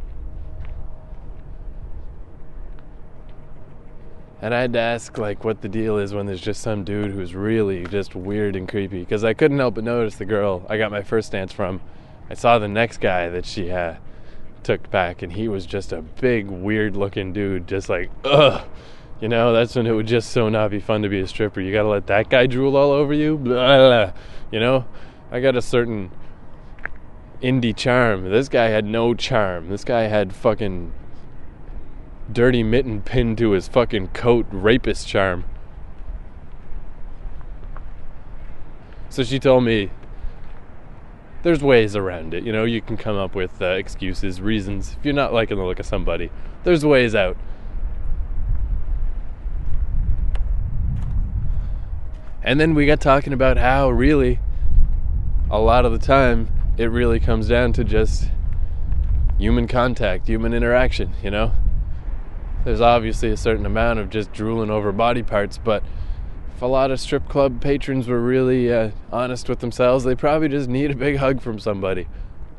I had to ask, like, what the deal is when there's just some dude who's really just weird and creepy. Because I couldn't help but notice the girl I got my first dance from. I saw the next guy that she took back, and he was just a big, weird-looking dude, just like, ugh. You know, that's when it would just so not be fun to be a stripper. You gotta let that guy drool all over you? Blah, blah. You know? I got a certain indie charm. This guy had no charm. This guy had fucking dirty mitten pinned to his fucking coat, rapist charm. So she told me there's ways around it. You know, you can come up with excuses, reasons. If you're not liking the look of somebody, there's ways out. And then we got talking about how really, a lot of the time, it really comes down to just human contact, human interaction, you know? There's obviously a certain amount of just drooling over body parts, but if a lot of strip club patrons were really honest with themselves, they probably just need a big hug from somebody.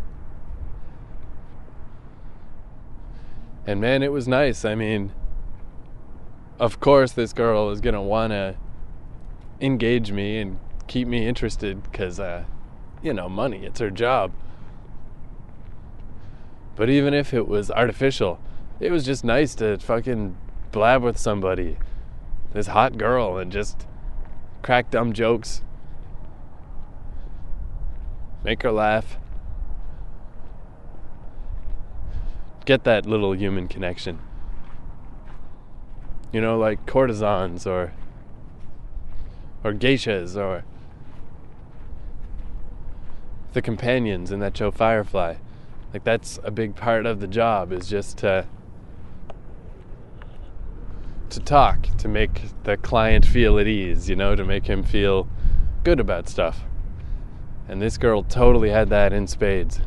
And man, it was nice. I mean, of course this girl is gonna want to engage me and keep me interested because, you know, money, it's her job. But even if it was artificial, it was just nice to fucking blab with somebody, this hot girl, and just crack dumb jokes, make her laugh, get that little human connection. You know, like courtesans or geishas or the companions in that show Firefly. Like, that's a big part of the job, is just to talk, to make the client feel at ease, you know, to make him feel good about stuff. And this girl totally had that in spades.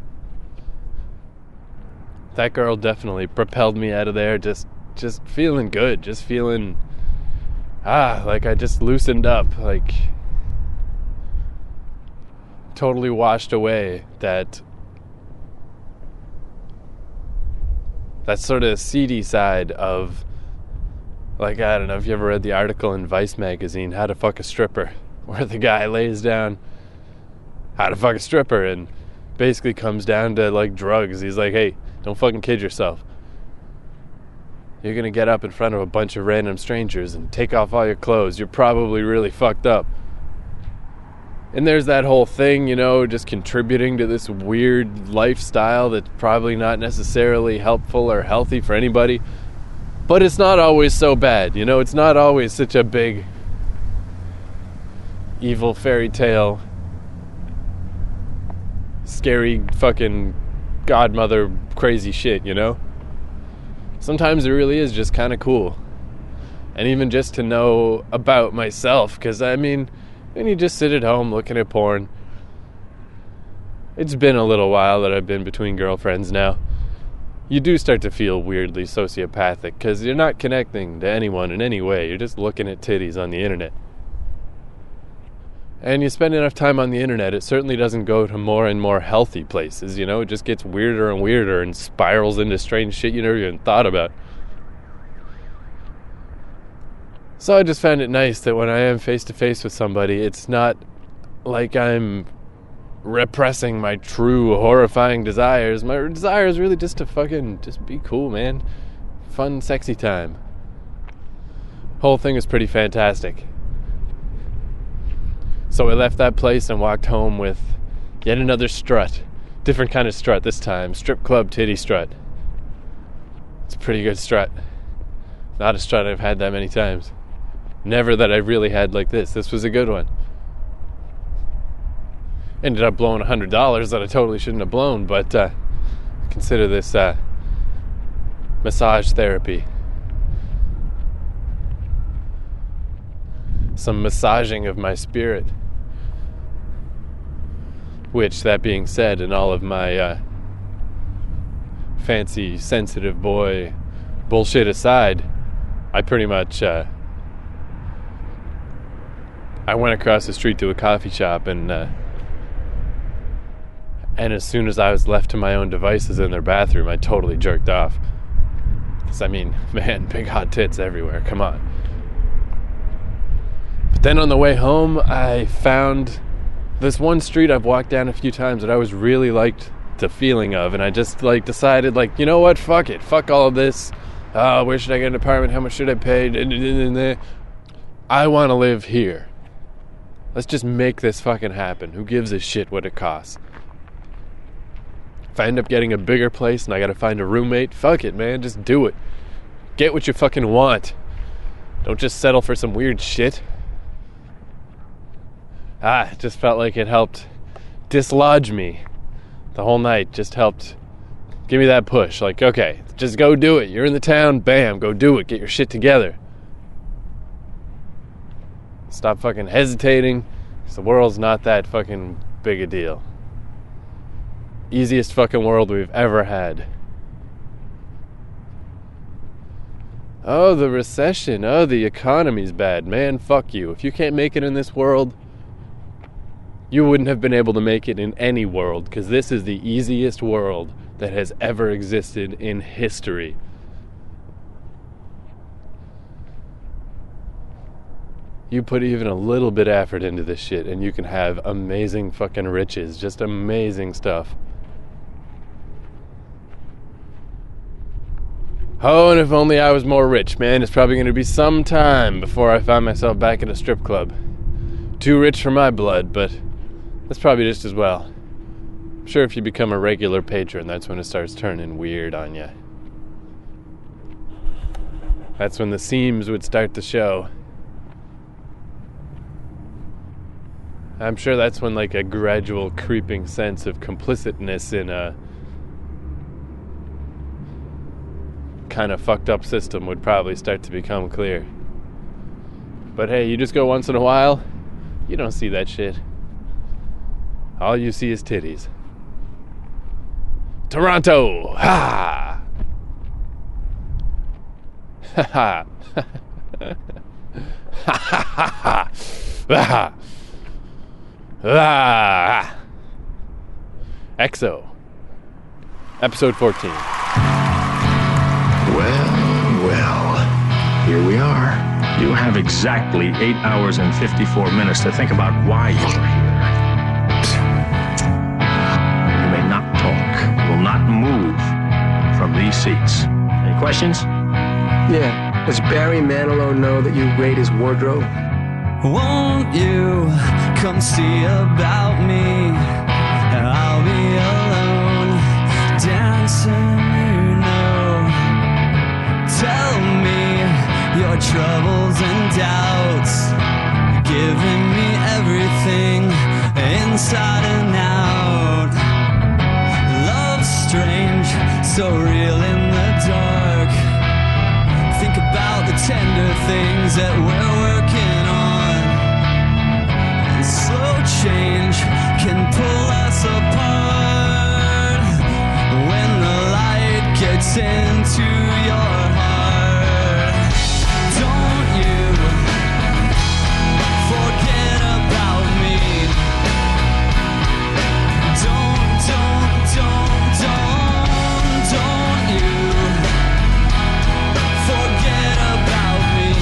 That girl definitely propelled me out of there just feeling good, just feeling like I just loosened up, like totally washed away that sort of seedy side of, like, I don't know if you ever read the article in Vice magazine, How to Fuck a Stripper, where the guy lays down how to fuck a stripper and basically comes down to, like, drugs. He's like, hey, don't fucking kid yourself. You're gonna get up in front of a bunch of random strangers and take off all your clothes. You're probably really fucked up. And there's that whole thing, you know, just contributing to this weird lifestyle that's probably not necessarily helpful or healthy for anybody. But it's not always so bad, you know? It's not always such a big evil fairy tale, scary fucking godmother crazy shit, you know? Sometimes it really is just kind of cool. And even just to know about myself, because, I mean, when you just sit at home looking at porn, it's been a little while that I've been between girlfriends now. You do start to feel weirdly sociopathic, because you're not connecting to anyone in any way. You're just looking at titties on the internet. And you spend enough time on the internet, it certainly doesn't go to more and more healthy places, you know? It just gets weirder and weirder and spirals into strange shit you never even thought about. So I just found it nice that when I am face to face with somebody, it's not like I'm repressing my true horrifying desires. My desire is really just to fucking just be cool, man. Fun, sexy time. Whole thing is pretty fantastic. So I left that place and walked home with yet another strut. Different kind of strut this time. Strip club titty strut. It's a pretty good strut. Not a strut I've had that many times. Never that I really had like this. This was a good one. Ended up blowing $100 that I totally shouldn't have blown, but consider this massage therapy. Some massaging of my spirit. Which, that being said, in all of my fancy, sensitive boy bullshit aside, I pretty much I went across the street to a coffee shop and as soon as I was left to my own devices in their bathroom, I totally jerked off. Because, I mean, man, big hot tits everywhere, come on. But then on the way home, I found this one street I've walked down a few times that I was really liked the feeling of, and I just, like, decided, like, you know what, fuck it, fuck all of this. Where should I get an apartment, how much should I pay? I want to live here. Let's just make this fucking happen. Who gives a shit what it costs? If I end up getting a bigger place and I gotta find a roommate, fuck it, man, just do it. Get what you fucking want. Don't just settle for some weird shit. It just felt like it helped dislodge me the whole night just helped give me that push. Like, okay, just go do it. You're in the town, bam, go do it. Get your shit together. Stop fucking hesitating, because the world's not that fucking big a deal. Easiest fucking world we've ever had. Oh, the recession. Oh, the economy's bad. Man, fuck you. If you can't make it in this world, you wouldn't have been able to make it in any world, because this is the easiest world that has ever existed in history. You put even a little bit of effort into this shit and you can have amazing fucking riches. Just amazing stuff. Oh, and if only I was more rich, man. It's probably going to be some time before I find myself back at a strip club. Too rich for my blood, but that's probably just as well. I'm sure if you become a regular patron, that's when it starts turning weird on you. That's when the seams would start to show. I'm sure that's when like a gradual creeping sense of complicitness in a kind of fucked up system would probably start to become clear. But hey, you just go once in a while, you don't see that shit. All you see is titties. Toronto! Ha! Ha ha! Ha ha ha! Ah! EXO, episode 14. Well, here we are. You have exactly 8 hours and 54 minutes to think about why you're here. You may not talk, will not move from these seats. Any questions? Yeah. Does Barry Manilow know that you raid his wardrobe? Won't you come see about me? I'll be alone, dancing, you know. Tell me your troubles and doubts, giving me everything inside and out. Love's strange, so real in the dark. Think about the tender things that we're working on. Slow change can pull us apart when the light gets into your heart. Don't you forget about me. Don't you forget about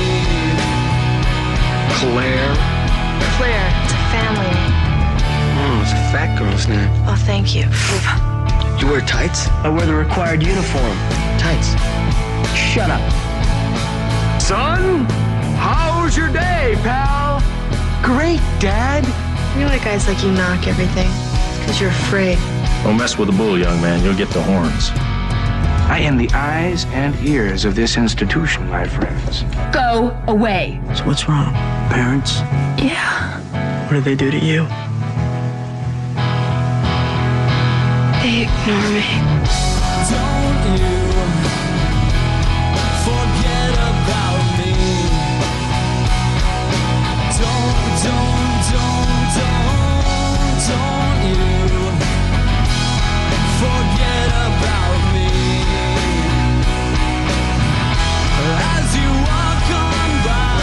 me. Claire. Family. Oh, it's a fat girl's name. Oh, thank you. You wear tights? I wear the required uniform. Tights. Shut up. Son, how's your day, pal? Great, Dad. You know why guys like you knock everything? It's because you're afraid. Don't mess with the bull, young man. You'll get the horns. I am the eyes and ears of this institution, my friends. Go away. So what's wrong? Parents? Yeah. What did they do to you? They ignore me. Don't you forget about me. Don't you forget about me. As you walk on by,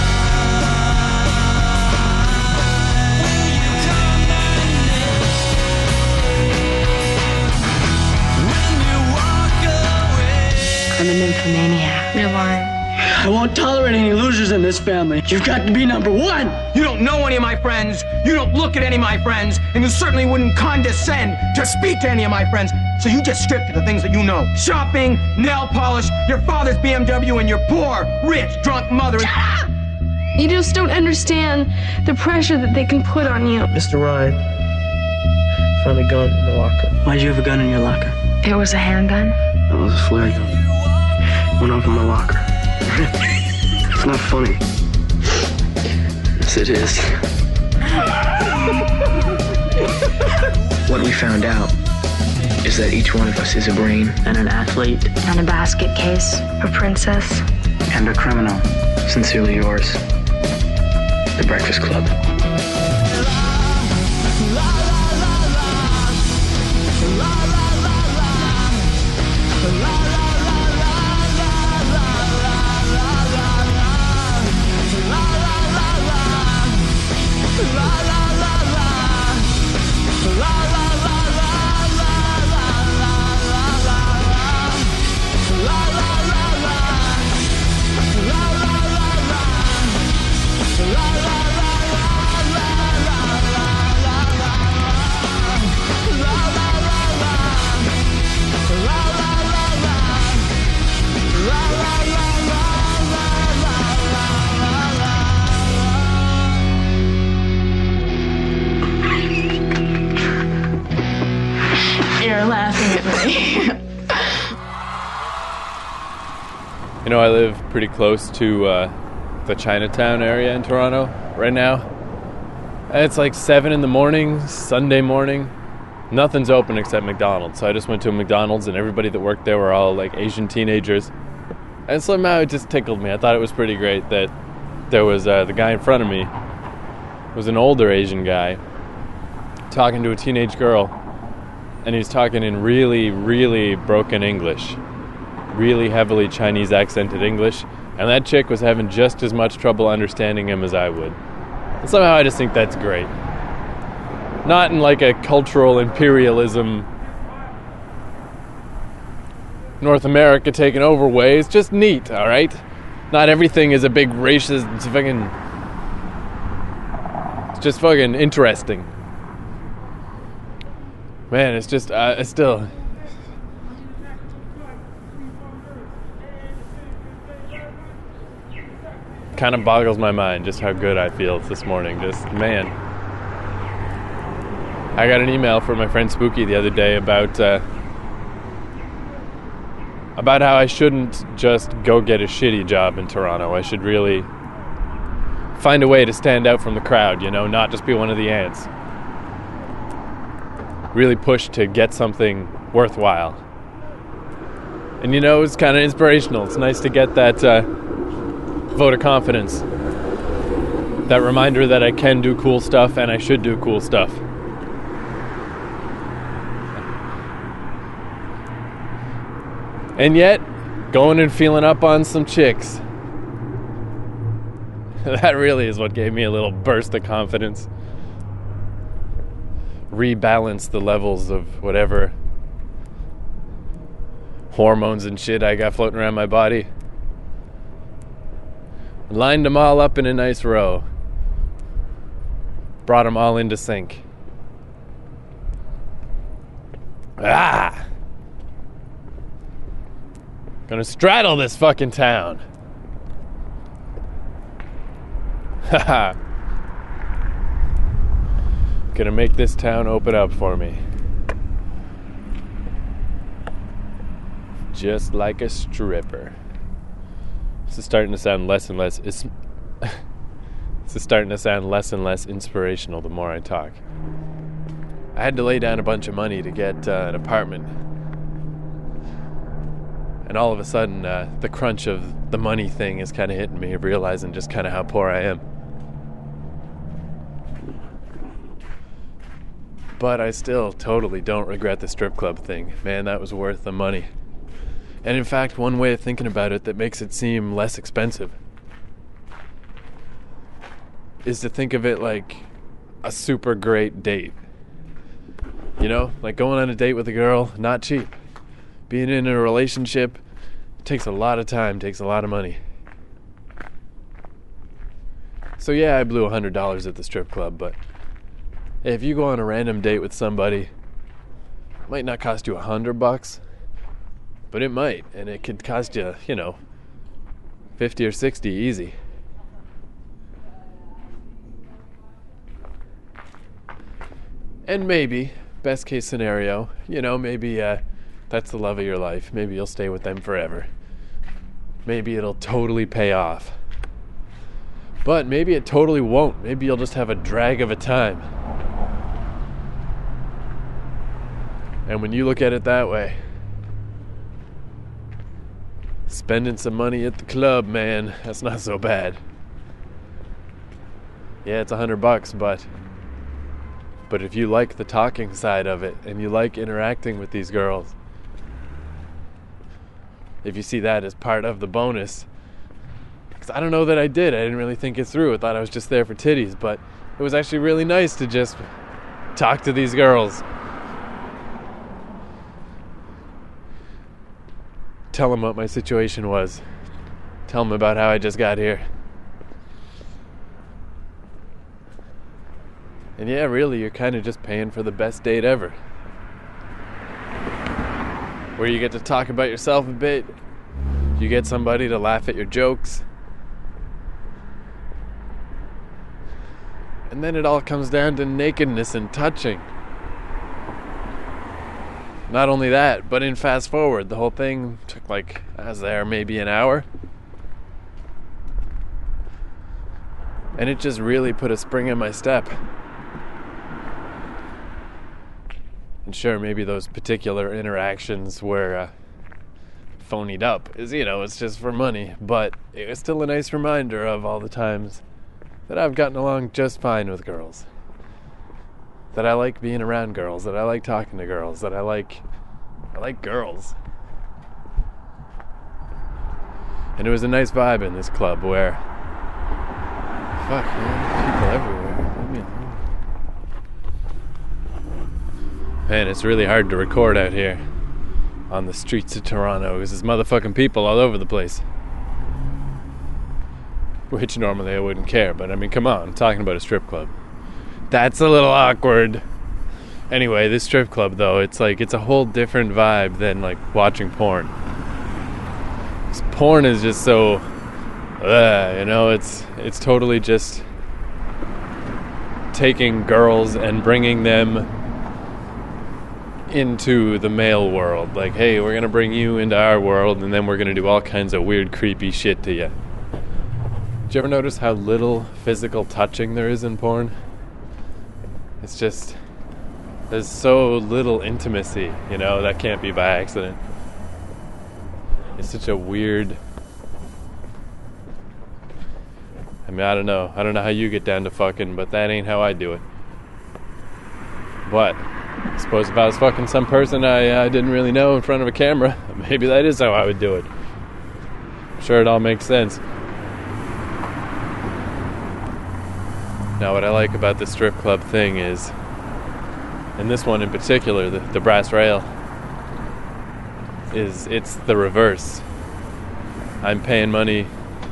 I'm a nymphomaniac. You're lying. I won't tolerate any losers in this family. You've got to be number one. You don't know any of my friends, you don't look at any of my friends, and you certainly wouldn't condescend to speak to any of my friends. So you just stick to the things that you know. Shopping, nail polish, your father's BMW, and your poor, rich, drunk mother. You just don't understand the pressure that they can put on you. Mr. Ryan, found a gun in the locker. Why'd you have a gun in your locker? It was a handgun. It was a flare gun. Went off in my locker. It's not funny. Yes, it is. What we found out is that each one of us is a brain and an athlete And a basket case. A princess. and a criminal. Sincerely yours, The Breakfast Club. You're laughing at me. You know, I live pretty close to the Chinatown area in Toronto right now. And it's like 7 in the morning, Sunday morning. Nothing's open except McDonald's. So I just went to a McDonald's and everybody that worked there were all like Asian teenagers. And somehow it just tickled me. I thought it was pretty great that there was the guy in front of me was an older Asian guy talking to a teenage girl. And he's talking in really, really broken English. Really heavily Chinese accented English. And that chick was having just as much trouble understanding him as I would. And somehow I just think that's great. Not in like a cultural imperialism, North America taking over way. It's just neat, alright? Not everything is a big racist, it's just fucking interesting. Man, it's just, it's still... kind of boggles my mind just how good I feel this morning. Just, man. I got an email from my friend Spooky the other day about how I shouldn't just go get a shitty job in Toronto. I should really find a way to stand out from the crowd, you know, not just be one of the ants. Really push to get something worthwhile. And you know, it's kind of inspirational. It's nice to get that vote of confidence. That reminder that I can do cool stuff and I should do cool stuff. And yet, going and feeling up on some chicks. That really is what gave me a little burst of confidence. Rebalance the levels of whatever hormones and shit I got floating around my body. Lined them all up in a nice row. Brought them all into sync. Ah! Gonna straddle this fucking town. Haha. Gonna make this town open up for me. Just like a stripper. This is starting to sound less and less. This is starting to sound less and less inspirational the more I talk. I had to lay down a bunch of money to get an apartment. And all of a sudden, the crunch of the money thing is kind of hitting me, realizing just kind of how poor I am. But I still totally don't regret the strip club thing. Man, that was worth the money. And in fact, one way of thinking about it that makes it seem less expensive is to think of it like a super great date. You know, like going on a date with a girl, not cheap. Being in a relationship takes a lot of time, takes a lot of money. So yeah, I blew $100 at the strip club, but if you go on a random date with somebody, it might not cost you $100, but it might, and it could cost you, you know, 50 or 60 easy. And maybe, best case scenario, you know, maybe that's the love of your life. Maybe you'll stay with them forever. Maybe it'll totally pay off. But maybe it totally won't. Maybe you'll just have a drag of a time. And when you look at it that way, spending some money at the club, man, that's not so bad. Yeah, it's $100, but if you like the talking side of it and you like interacting with these girls, if you see that as part of the bonus, because I don't know that I did. I didn't really think it through. I thought I was just there for titties, but it was actually really nice to just talk to these girls. Tell them what my situation was. Tell them about how I just got here. And yeah, really, you're kind of just paying for the best date ever. Where you get to talk about yourself a bit. You get somebody to laugh at your jokes. And then it all comes down to nakedness and touching. Not only that, but in fast forward, the whole thing took I was there maybe an hour. And it just really put a spring in my step. And sure, maybe those particular interactions were phonied up. It's just for money. But it was still a nice reminder of all the times that I've gotten along just fine with girls. That I like being around girls, that I like talking to girls, that I like girls. And it was a nice vibe in this club where, fuck, man, people everywhere. Leave me alone. Man, it's really hard to record out here on the streets of Toronto because there's motherfucking people all over the place. Which normally I wouldn't care, but I mean, come on, I'm talking about a strip club. That's a little awkward. Anyway, this strip club, though, it's a whole different vibe than, watching porn. 'Cause porn is just so, it's totally just taking girls and bringing them into the male world. Hey, we're going to bring you into our world, and then we're going to do all kinds of weird, creepy shit to you. Did you ever notice how little physical touching there is in porn? It's just, there's so little intimacy, that can't be by accident. It's such a weird, I don't know how you get down to fucking, but that ain't how I do it. But I suppose if I was fucking some person I didn't really know in front of a camera, maybe that is how I would do it. I'm sure it all makes sense. Now, what I like about the strip club thing is, and this one in particular, the Brass Rail, is it's the reverse. I'm paying money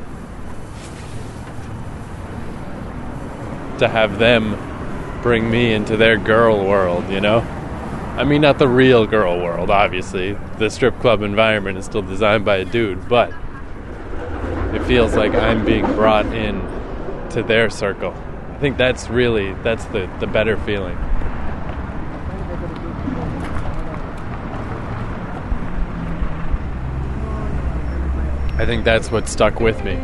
to have them bring me into their girl world, I mean, not the real girl world, obviously. The strip club environment is still designed by a dude, but it feels like I'm being brought in to their circle. I think that's the better feeling. I think that's what stuck with me.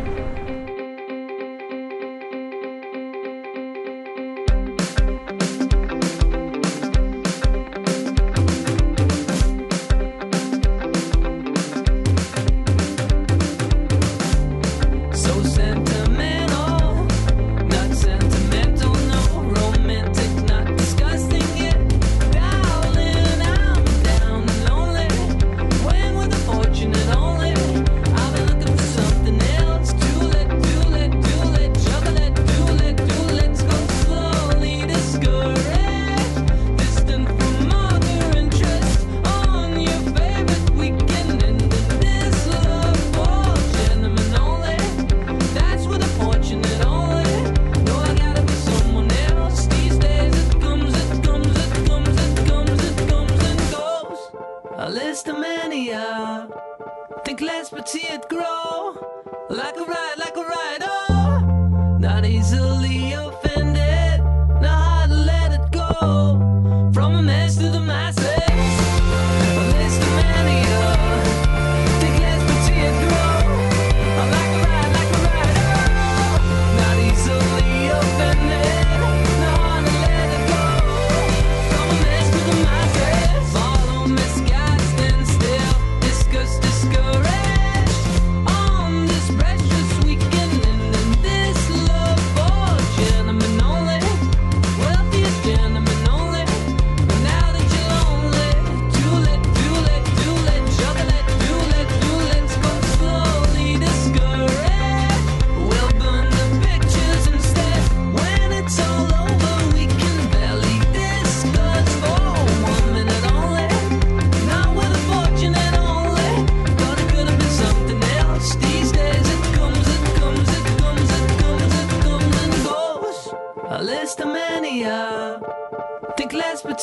Think less but see it grow. Like a ride, oh. Not easily offended. Know how to let it go. From a mess to the masses. A list of mania. Think less but see it grow. Like a ride, oh. Not easily offended. Know how to let it go. From a mess to the masses. Follow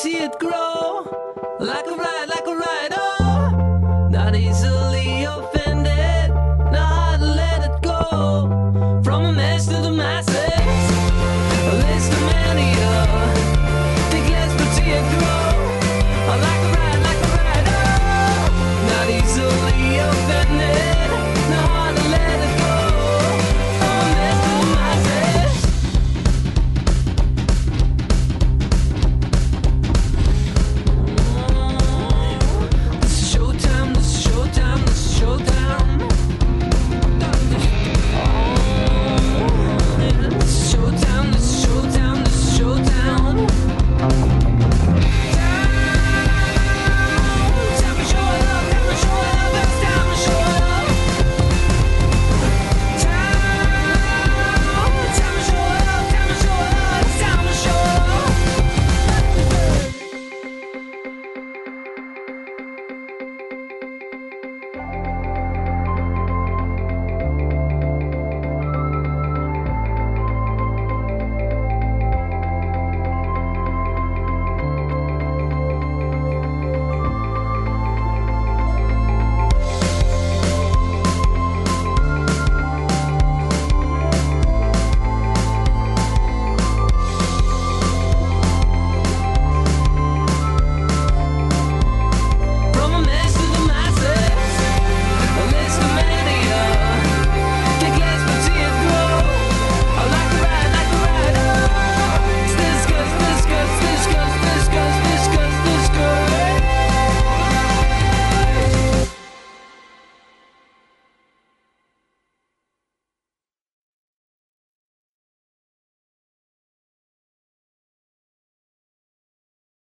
see it grow. Like a ride, oh. Not easily offended, not hard to let it go. From a mess to the masses, a list of many, think less but see it grow. Like a ride, oh. Not easily offended.